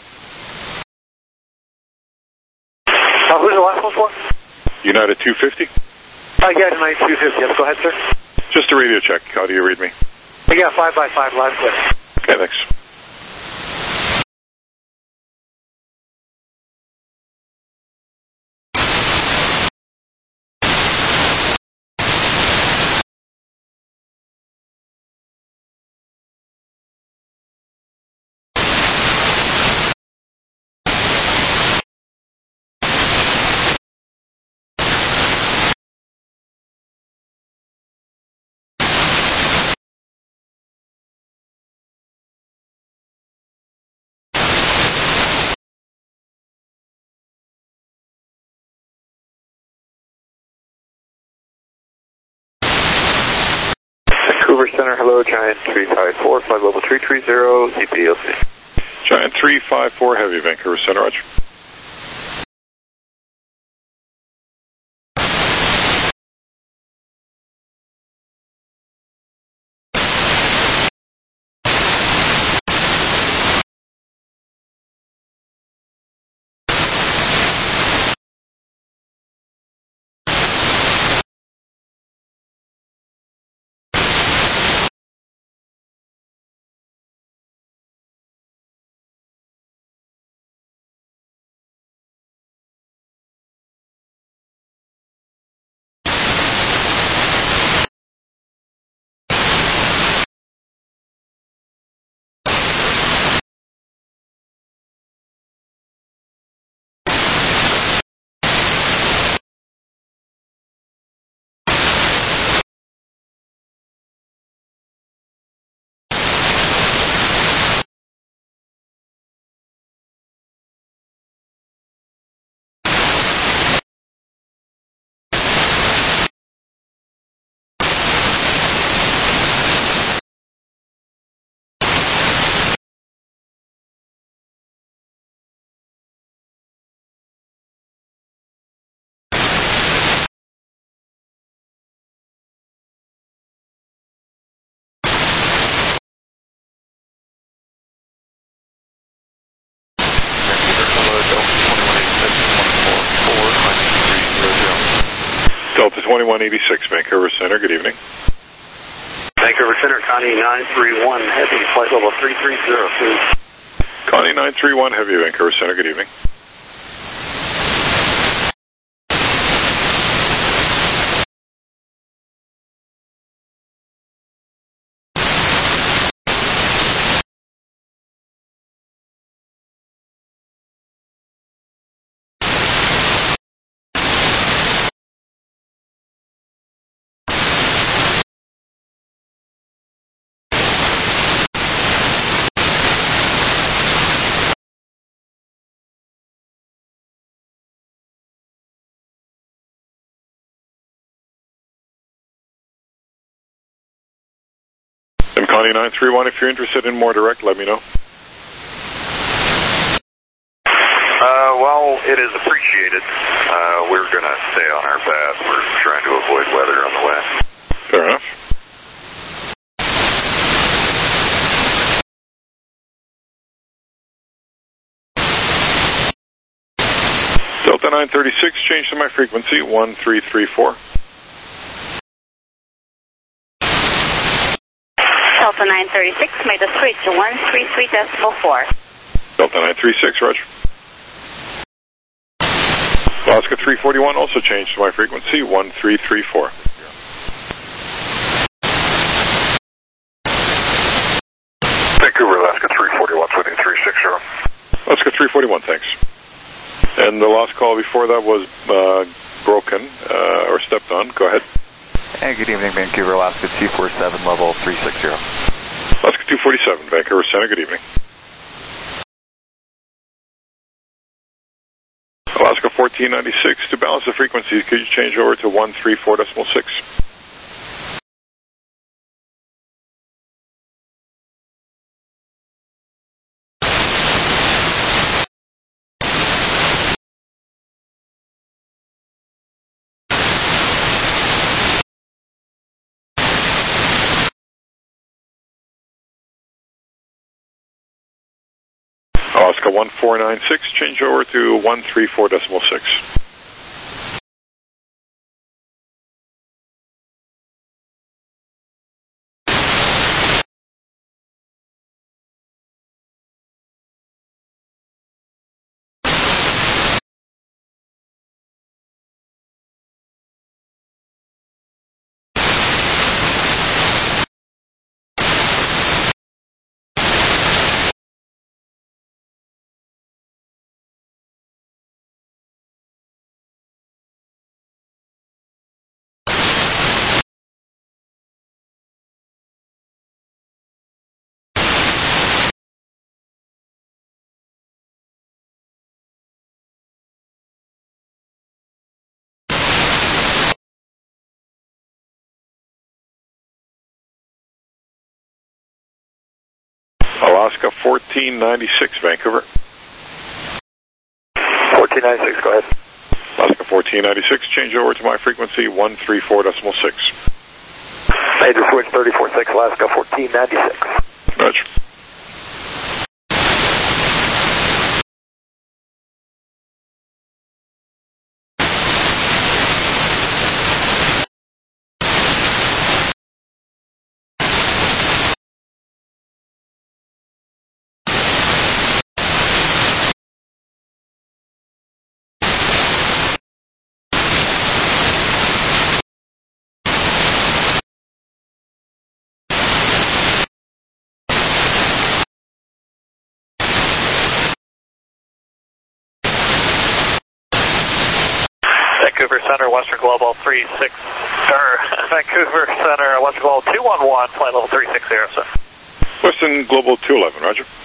Who's the last one for? United 250. Yeah, United 250. Yes, go ahead, sir. Just a radio check. How do you read me? Yeah, 5x5 live clear. Okay, thanks. Vancouver Center, hello, Giant 354, flight level 330, CPDLC. Giant 354 Heavy, Vancouver Center. Roger. Delta 2186, Vancouver Center, good evening. Vancouver Center, Connie 931, heavy, flight level 3302. Connie 931, heavy, Vancouver Center, good evening. And Connie 931, if you're interested in more direct, let me know. Well, it is appreciated. We're going to stay on our path. We're trying to avoid weather on the way. Fair enough. Delta 936, change to my frequency, 1334. Delta 936, made a switch to 133.4. Delta 936, roger. Alaska 341, also changed to my frequency, 1334. Vancouver, Alaska 341, switching 360. Alaska 341, thanks. And the last call before that was broken or stepped on. Go ahead. Hey, good evening, Vancouver, Alaska 247, level 360. Alaska 247, Vancouver Center, good evening. Alaska 1496, to balance the frequencies, could you change over to 134.6? Alaska 1496, change over to 134.6. Alaska 1496, Vancouver. 1496, go ahead. Alaska 1496, change over to my frequency, 134.6. Major switch 346, Alaska 1496. Roger. Vancouver Center, Western Global 36, Vancouver Center, Western Global 211, flight level 360, sir. Western Global 211, roger.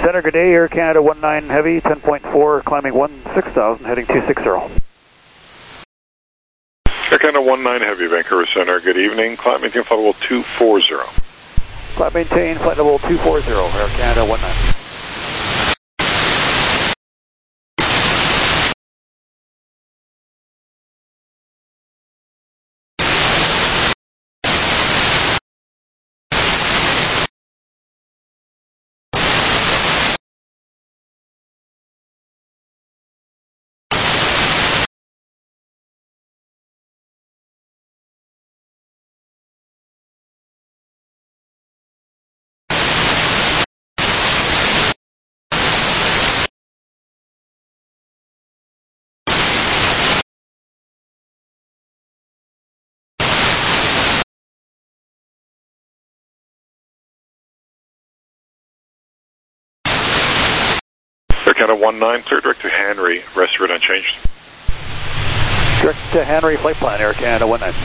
Center, good day. Air Canada 19 Heavy, 10.4, climbing 16,000, heading 260. Air Canada 19 Heavy, Vancouver Center, good evening. Climb maintain flight level 240. Climb maintain flight level 240, Air Canada 19. Air Canada 19, clear direct to Henry, rest route unchanged. Direct to Henry, flight plan, Air Canada 19.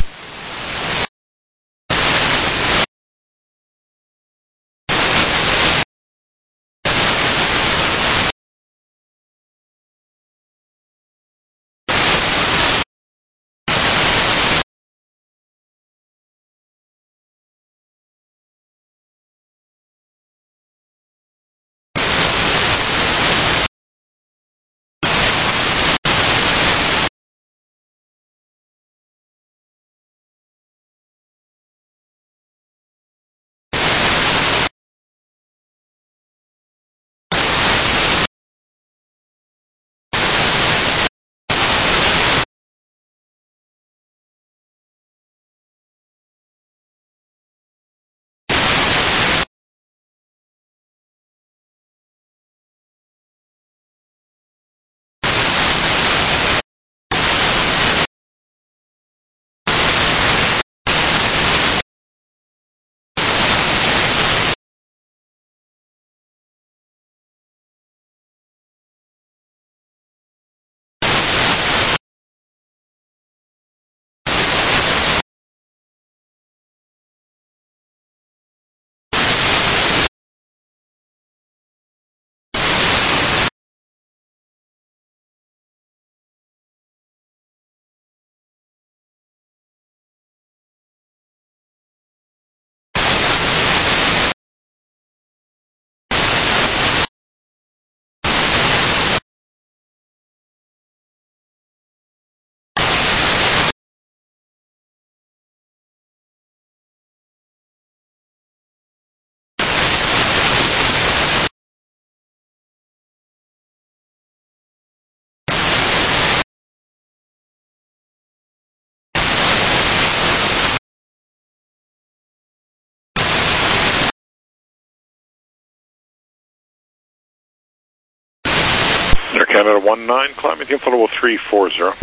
Air Canada 19, climb maintain flight level 340.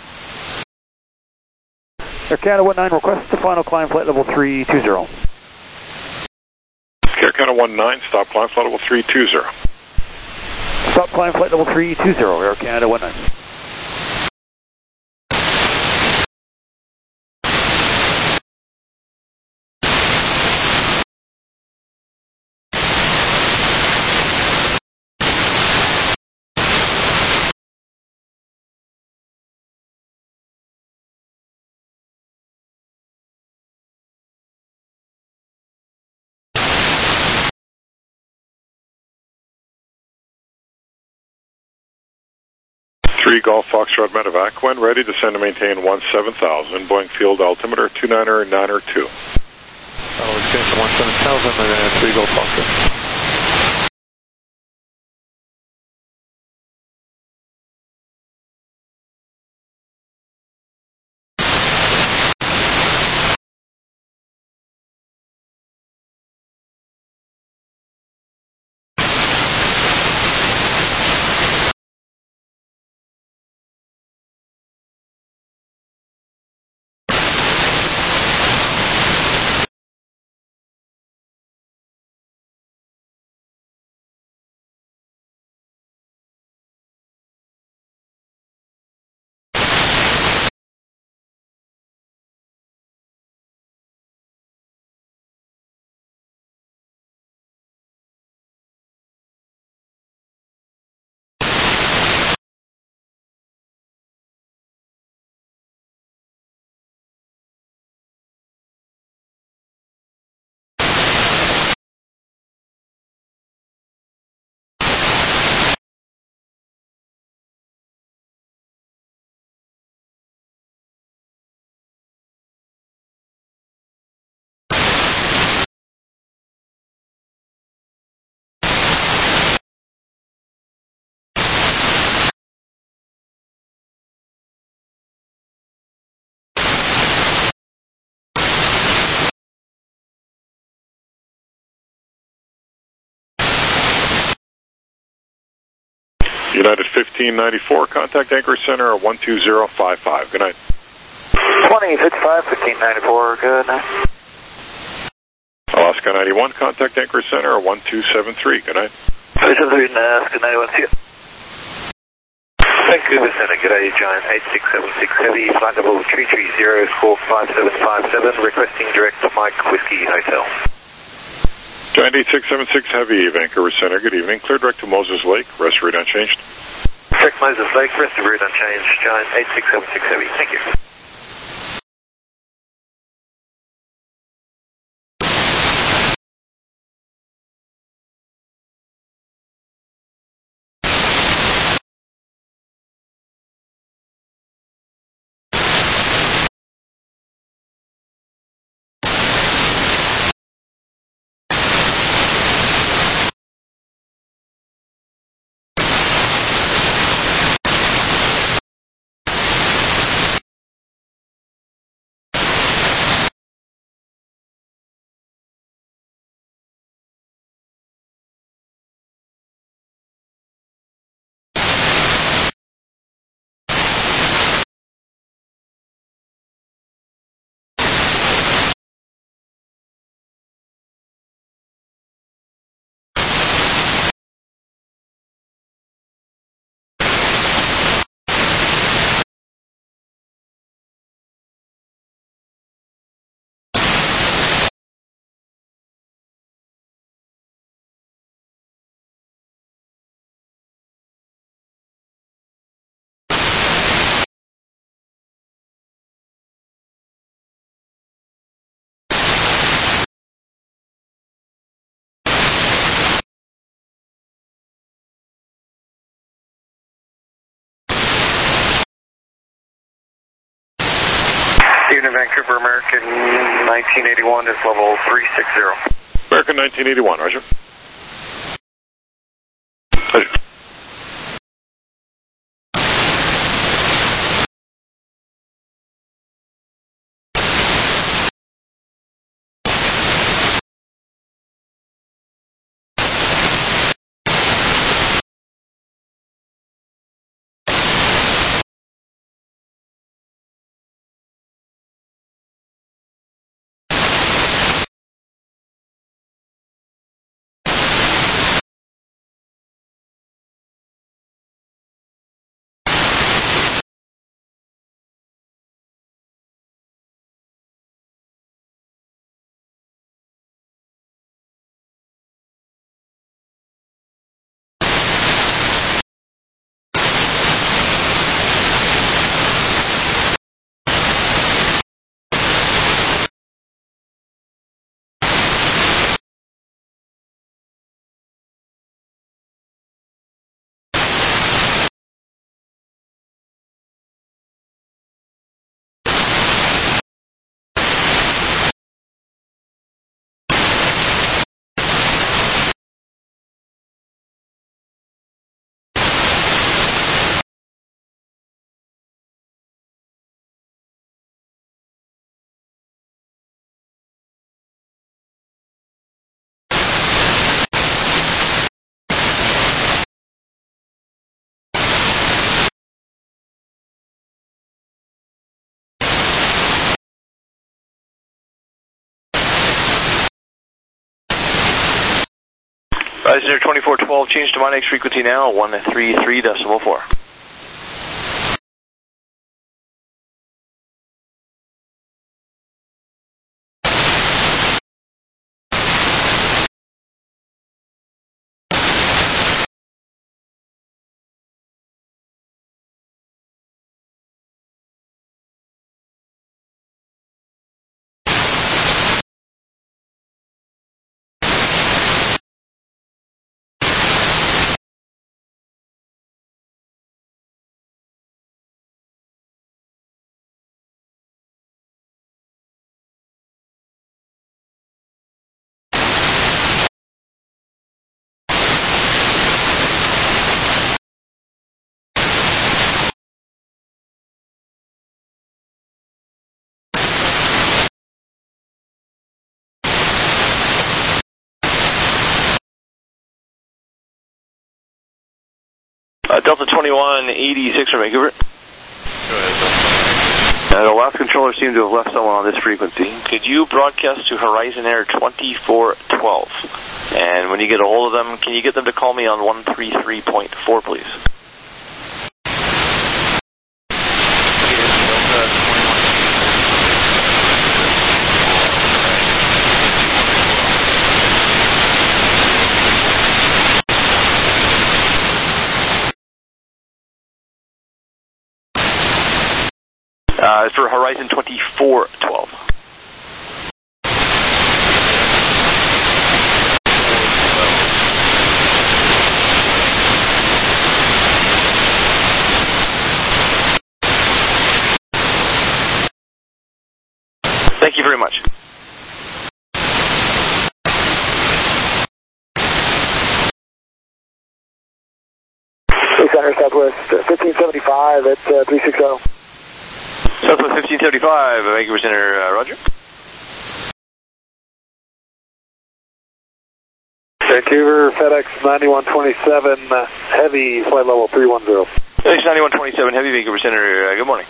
Air Canada 19, request the final climb flight level 320. Air Canada 19, stop climb flight level 320. Stop climb flight level 320, Air Canada 19. Golf Foxtrot Medevac, when ready, descend to maintain 17,000, Boeing field altimeter 290-902. Extension 17,000 and 3 Golf Foxtrot. United 1594, contact Anchorage Center at 12055. Good night. 2055, 1594, good night. Alaska 91, contact Anchorage Center at 1273. Good night. 273, Alaska 91, see you. Vancouver Center, good day, Giant 8676 Heavy, flight level 330-45757, requesting direct to Mike Whiskey Hotel. Giant 8676 Heavy, Vancouver Center, good evening. Clear direct to Moses Lake, rest route unchanged. Direct Moses Lake, rest of route unchanged, Giant 8676 Heavy, thank you. Evening, Vancouver, American 1981 is level 360. American 1981, Roger. Roger. Rising 2412, change to my next frequency now, 133.4. Delta 2186 from Vancouver. The last controller seemed to have left someone on this frequency. Could you broadcast to Horizon Air 2412? And when you get a hold of them, can you get them to call me on 133.4, please? It's for Horizon 2412. Thank you very much. Center Southwest 1575 at 360. Southwest 1575, Vancouver Center, Roger. Vancouver, FedEx 9127, heavy, flight level 310. FedEx 9127, heavy, Vancouver Center, good morning.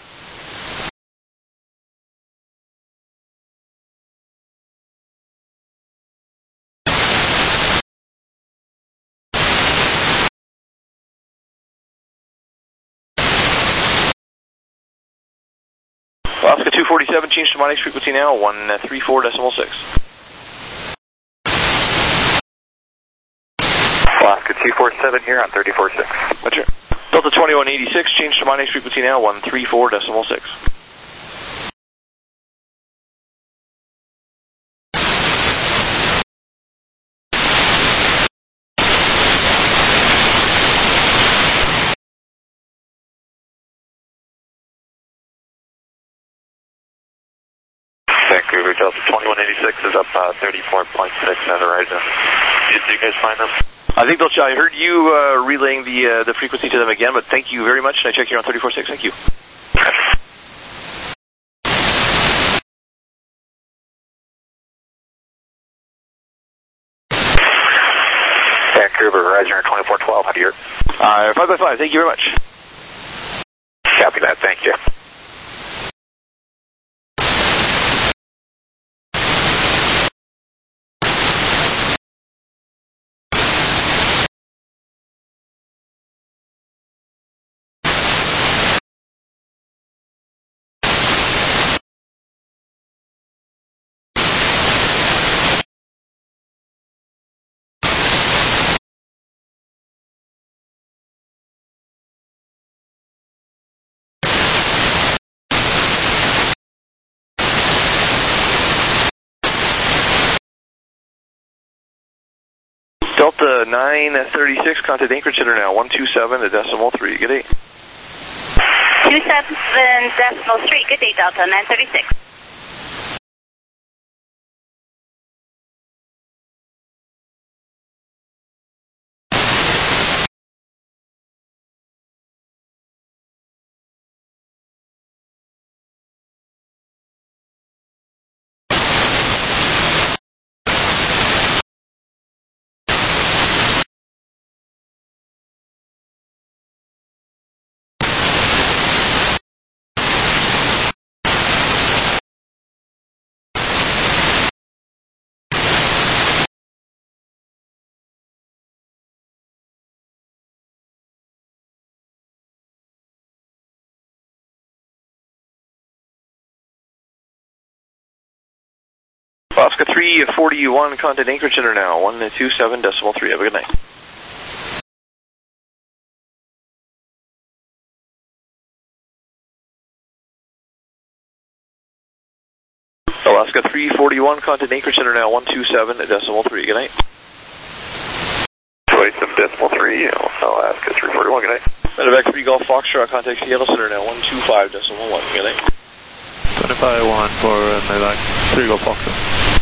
Alaska 247, change to Monix frequency now, 134.6. Alaska 247 here on 34.6. Roger. Delta 2186, change to Monix frequency now, 134.6. Vancouver Delta 2186 is up 34.6 at Horizon. Did you guys find them? I think they'll. I heard you relaying the frequency to them again, but thank you very much. I checked here on 34.6. Thank you. Vancouver Horizon 2412. How do you hear? 5x5. Thank you very much. Copy that. Thank you. Delta 936, contact Anchorage Center now, 127.3. Good day. 27.3. Good day, Delta 936. Alaska 341, contact Anchorage Center now, 127.3. Have a good night. Alaska 341, contact Anchorage Center now, 127.3. Good night. 27.3, Alaska 341, good night. Medevac 3 Golf Foxtrot, contact Seattle Center now, 125.1. Good night. 25-1 for Medevac 3 Golf Foxtrot.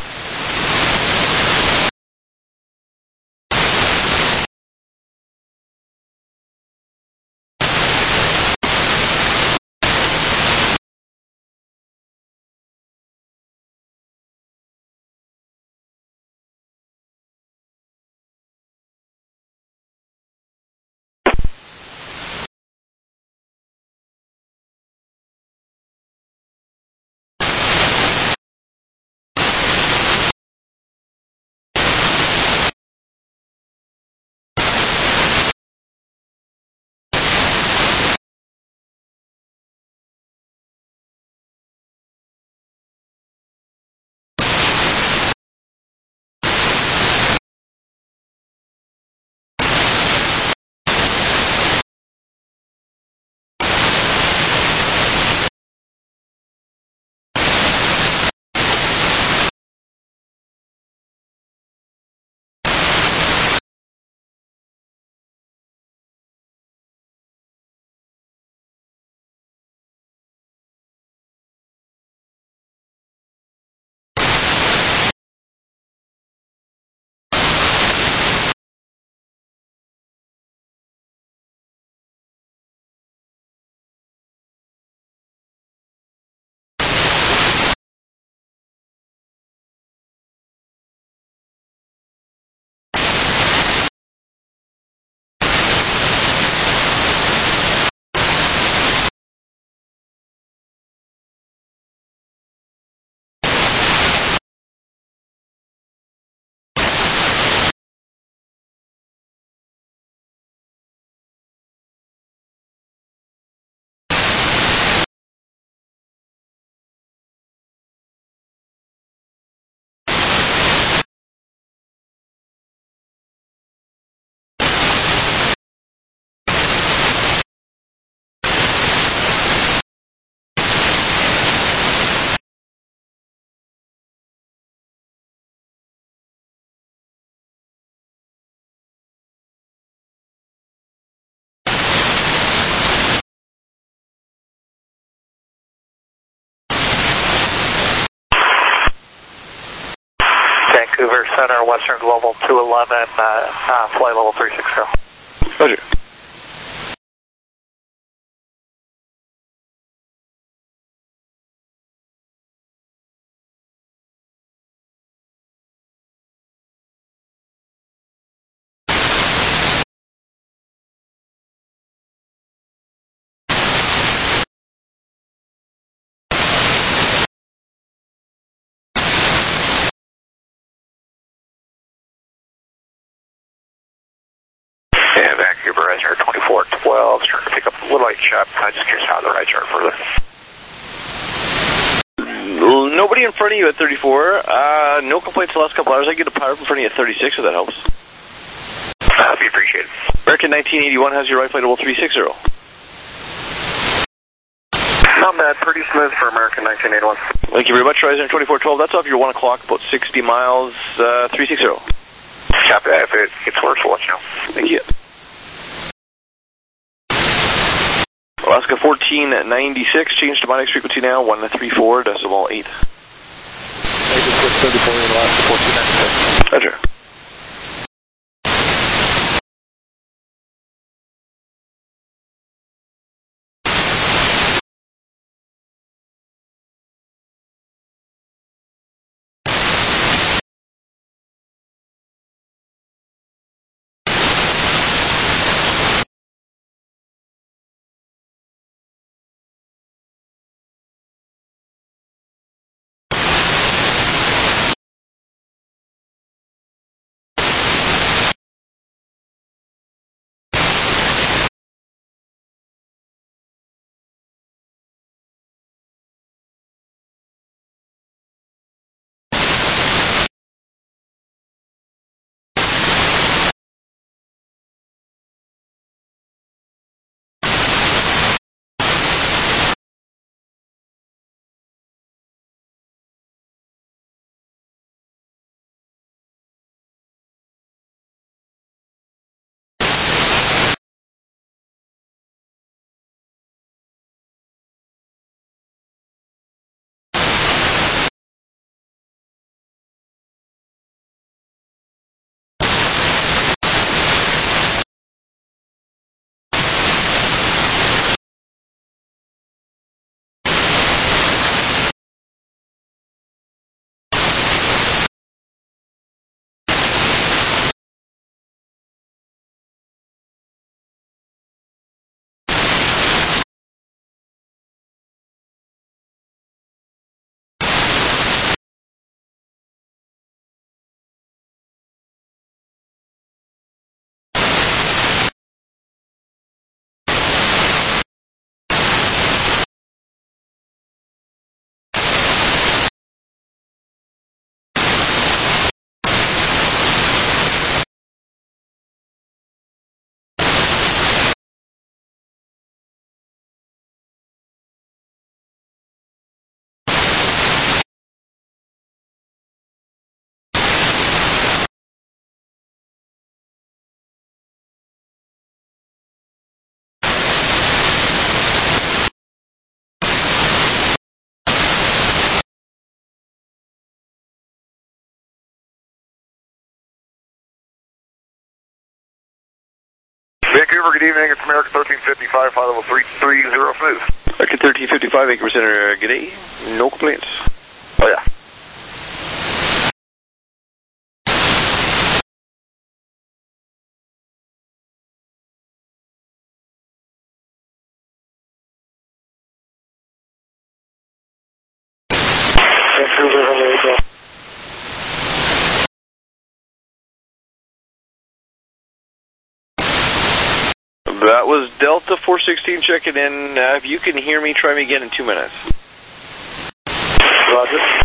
Vancouver Center, Western Global 211, flight level 360. Roger. And Vancouver Reservoir 2412, starting to pick up a little light chop. I'm just curious how the right chart for this. Nobody in front of you at 34. No complaints the last couple hours. I get a power up in front of you at 36, if that helps. That'd be appreciated. American 1981 has your right flight level 360. Not bad. Pretty smooth for American 1981. Thank you very much, Horizon 2412. That's off your 1 o'clock, about 60 miles, 360. Copy that. If it gets worse, we'll let you know. Thank you. Alaska 1496, change to my next frequency now, 134.8. I just put 34 in Alaska 1496. Roger. Vancouver, good evening. It's American 1355, flight level 330 smooth. American 1355, Vancouver Center, good day. No complaints. Oh, yeah. Vancouver, hello. That was Delta 416 checking in. If you can hear me, try me again in 2 minutes. Roger.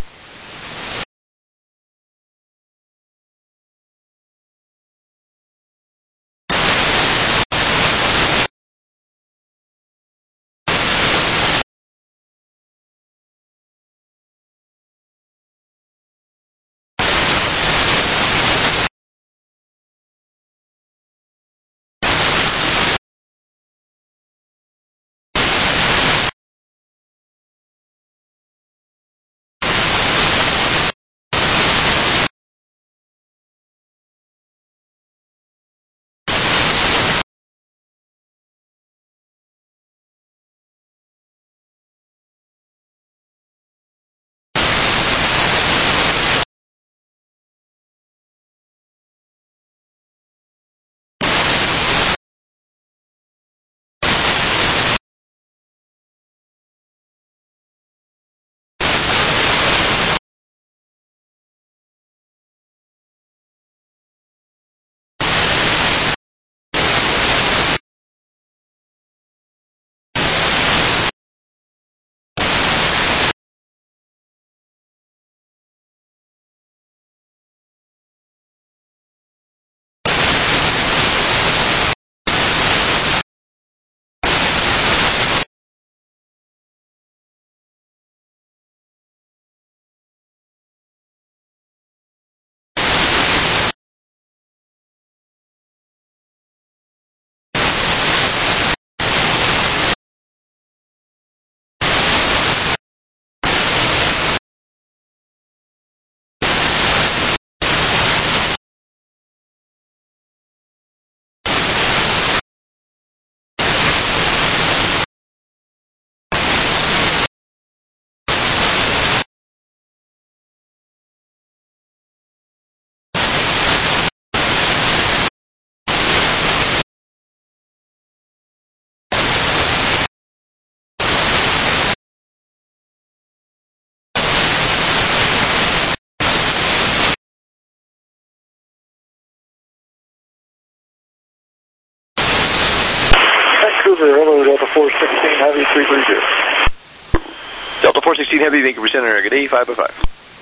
hello, Delta 416 Heavy 330. Delta 416 Heavy, Vancouver Center, good day, 5 by 5.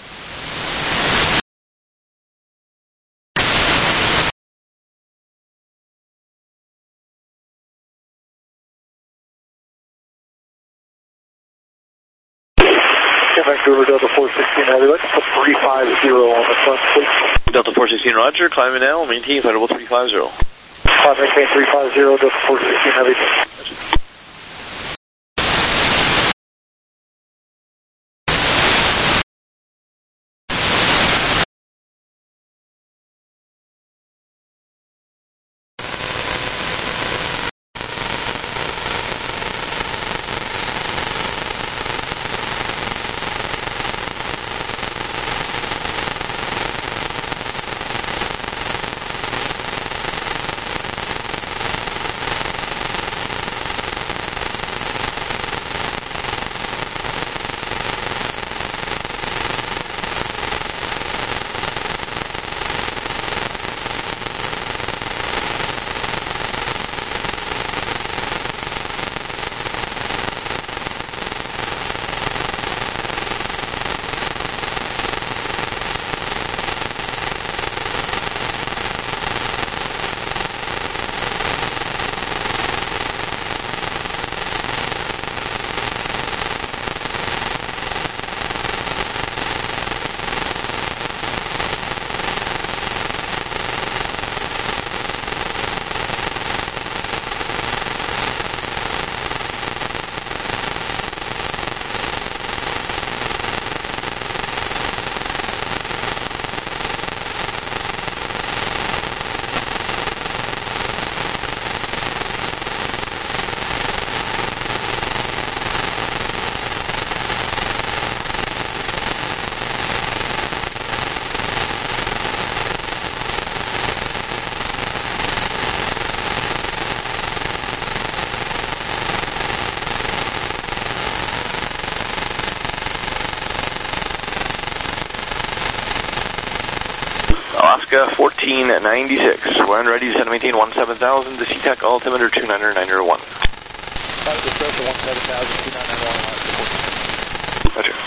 Vancouver, Delta 416 Heavy, let's put 350 on the front, please. Delta 416, roger, climbing now, maintain flight level 350. Maintain 350, Delta 416 Heavy. Alaska 1496, when ready to send maintain 17,000 to SeaTac altimeter 29901. Just approach to 17,000, 29901, Alaska 1496. Roger.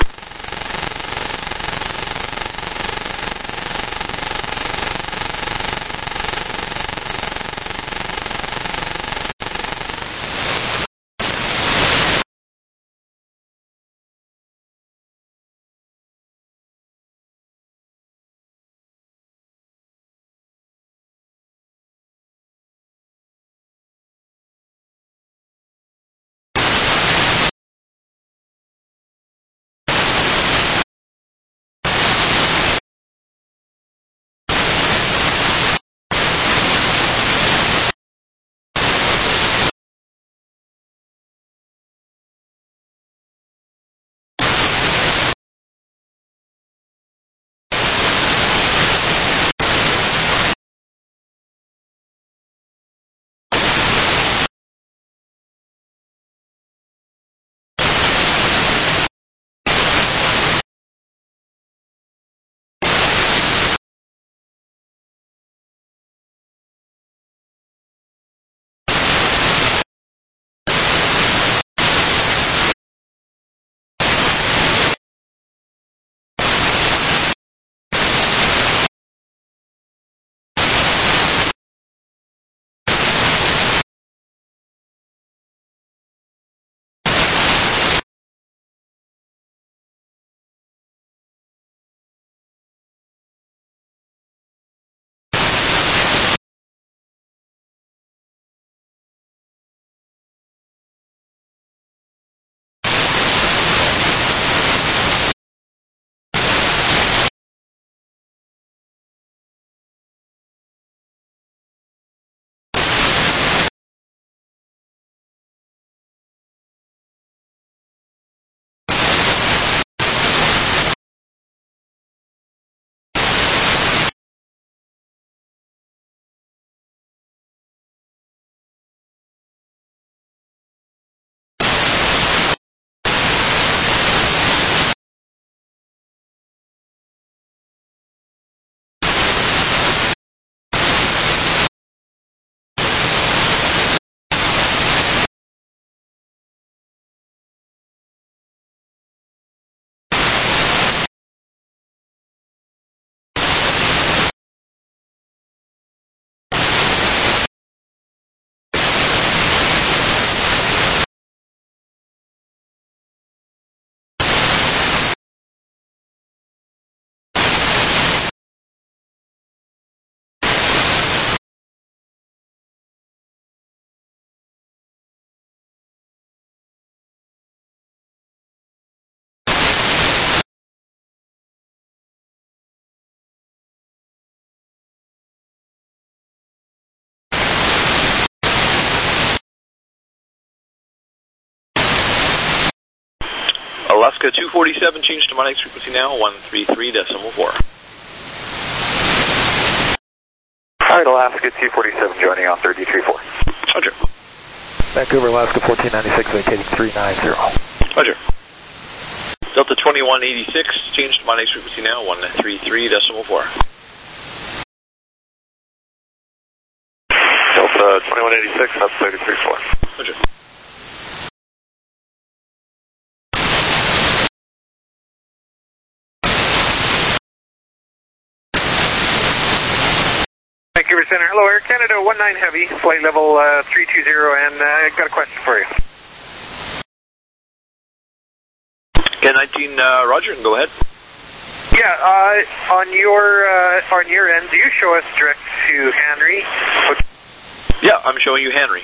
Alaska 247, change to my next frequency now, 133.4. Alright, Alaska 247 joining on 33.4. Roger. Vancouver, Alaska 1496, vacating 390. Roger. Delta 2186, change to my next frequency now, 133.4. Delta 2186, that's 33.4. Roger. Vancouver Center. Hello, Air Canada 19 Heavy, flight level 320, and I've got a question for you. Okay, 19, Roger, and go ahead. Yeah, on your end, do you show us direct to Henry? Yeah, I'm showing you Henry.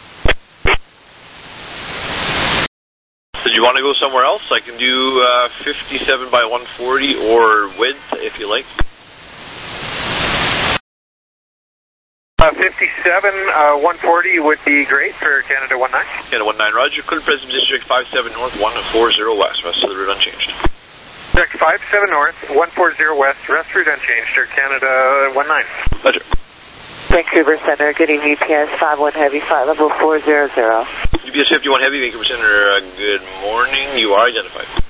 Did you want to go somewhere else? I can do 57 by 140 or width if you like. 57, 140 would be great for Canada 19. Canada 19, Roger. Clear President District 57 North, 140 West. Rest of the route unchanged. Direct 57 North, 140 West. Rest route unchanged. Air Canada 19. Roger. Vancouver Center, good evening, UPS 51 Heavy, flight level 400. UPS 51 Heavy, Vancouver Center, good morning. You are identified.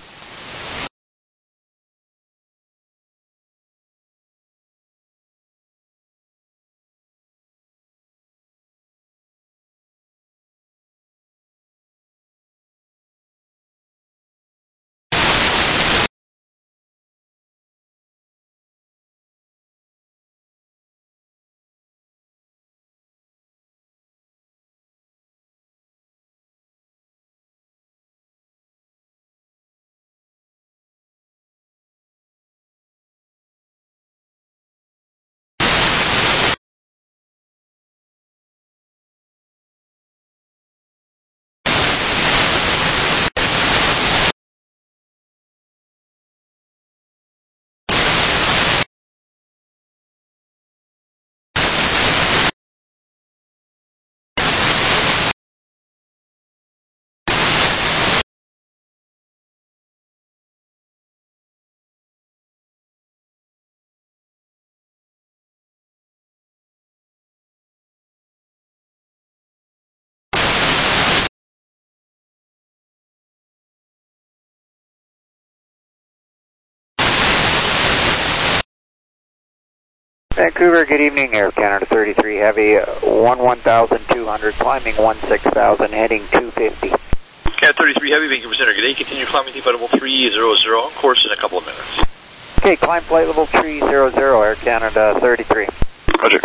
Vancouver, good evening, Air Canada 33 Heavy, 11,200, climbing 16,000, heading 250. Canada 33 Heavy, Vancouver Center, good day. Continue climbing to flight level 300, on course in a couple of minutes. Okay, climb flight level 300, Air Canada 33. Roger.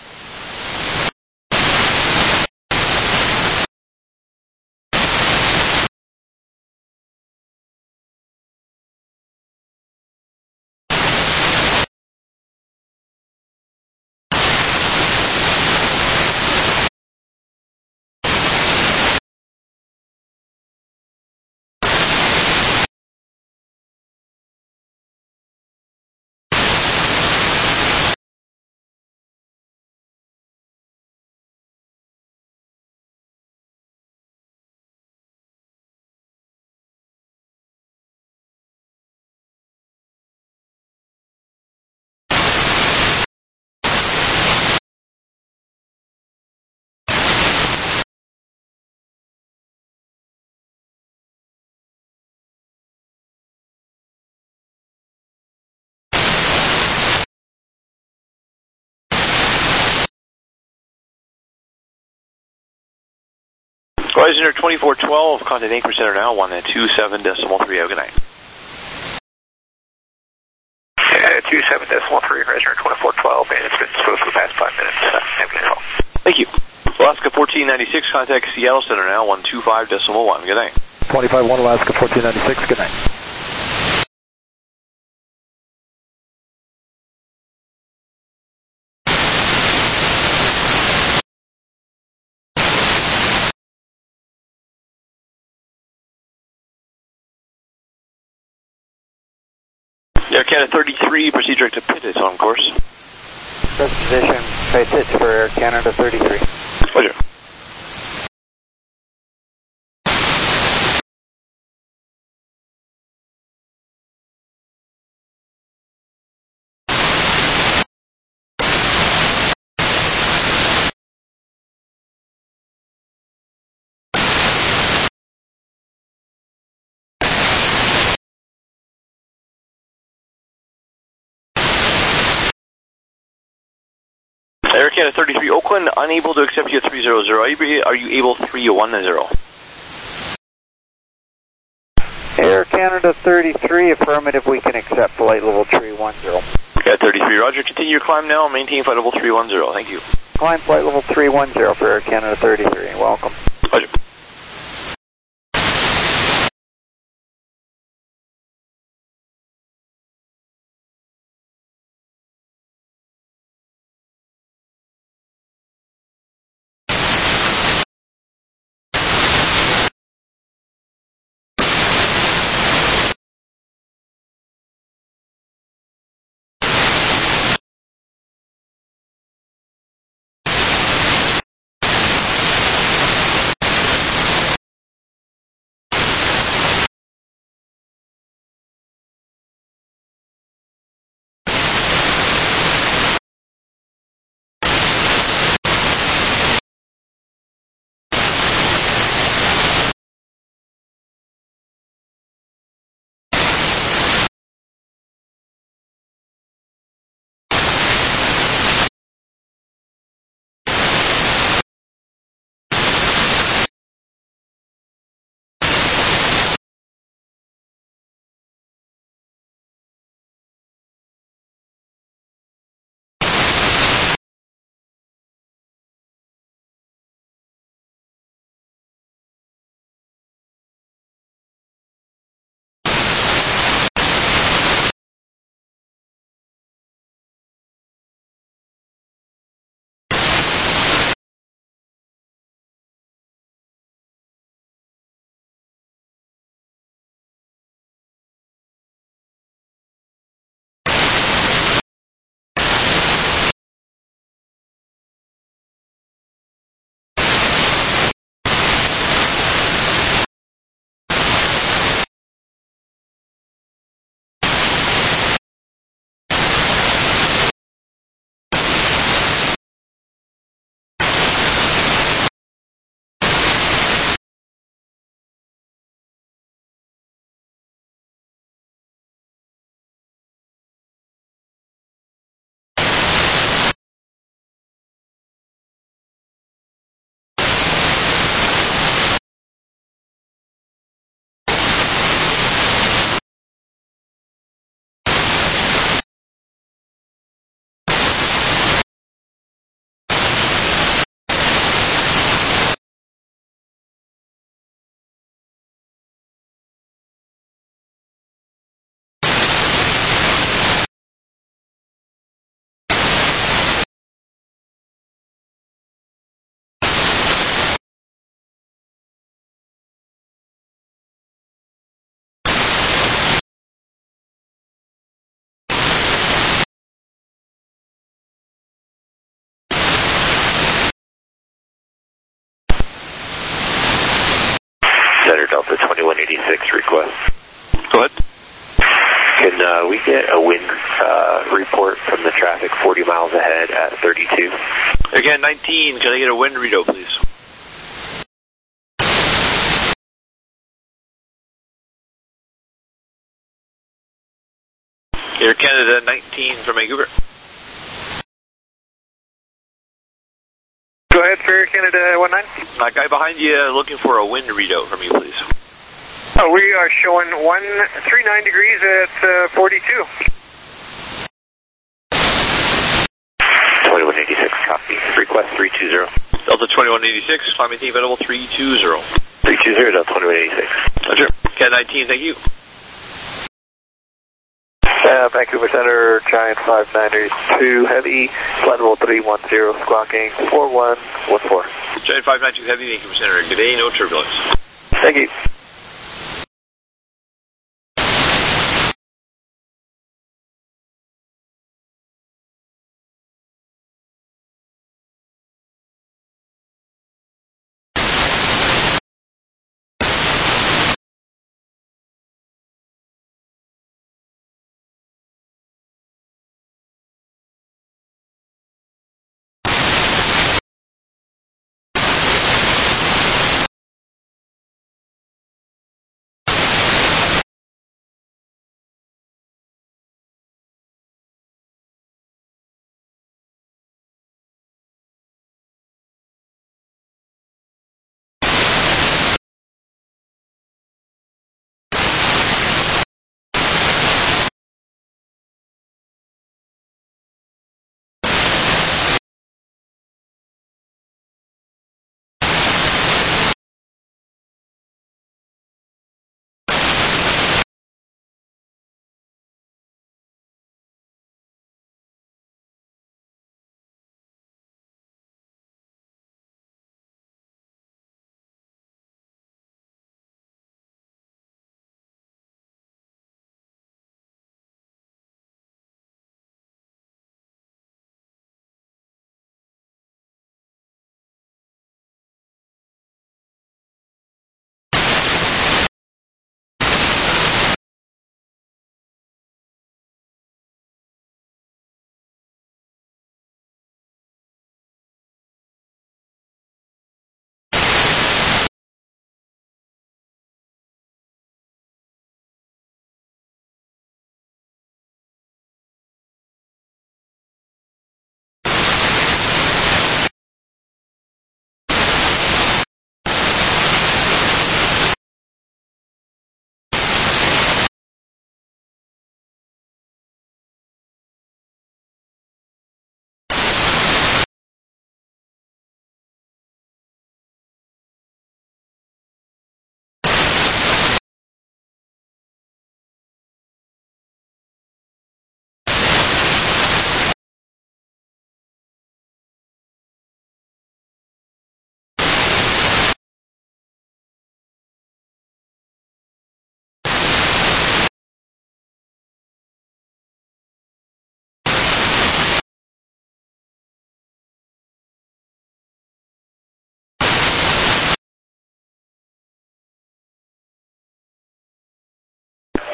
Horizon 2412, contact Anchor Center now, 127.3, have a good night. 27.3, Horizon 2412, and it's been supposed for the past 5 minutes. Have a good night. Thank you. Alaska 1496, contact Seattle Center now, 125.1, good night. 25-1, Alaska 1496, good night. Air Canada 33, proceed direct to Pitt, on course. Best position, Pitt for Air Canada 33. Roger. Canada 33, Oakland, unable to accept you at 300. Are you able 310? Air Canada 33, affirmative, we can accept flight level 310. Yeah, 33, roger. Continue your climb now, maintain flight level 310. Thank you. Climb flight level 310 for Air Canada 33. Welcome. Roger. Center Delta 2186 request. Go ahead. Can we get a wind report from the traffic 40 miles ahead at 32? Again, 19, can I get a wind readout, please? Air Canada 19 from Vancouver. Go ahead for Air Canada 19. Guy behind you looking for a wind readout from you, please. We are showing 139 degrees at 42. 2186, copy. Request 320. Delta 2186, climbing team available 320. 320, Delta 2186. Roger. Cat 19, thank you. Vancouver Center, Giant 592 Heavy, flight level 310, squawking 4114. Giant 592 Heavy, Vancouver Center. Good day, no turbulence. Thank you.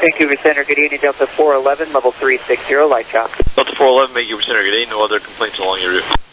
Vancouver Center, good evening, Delta 411, level 360, light chop. Delta 411, Vancouver Center, good evening, no other complaints along your route.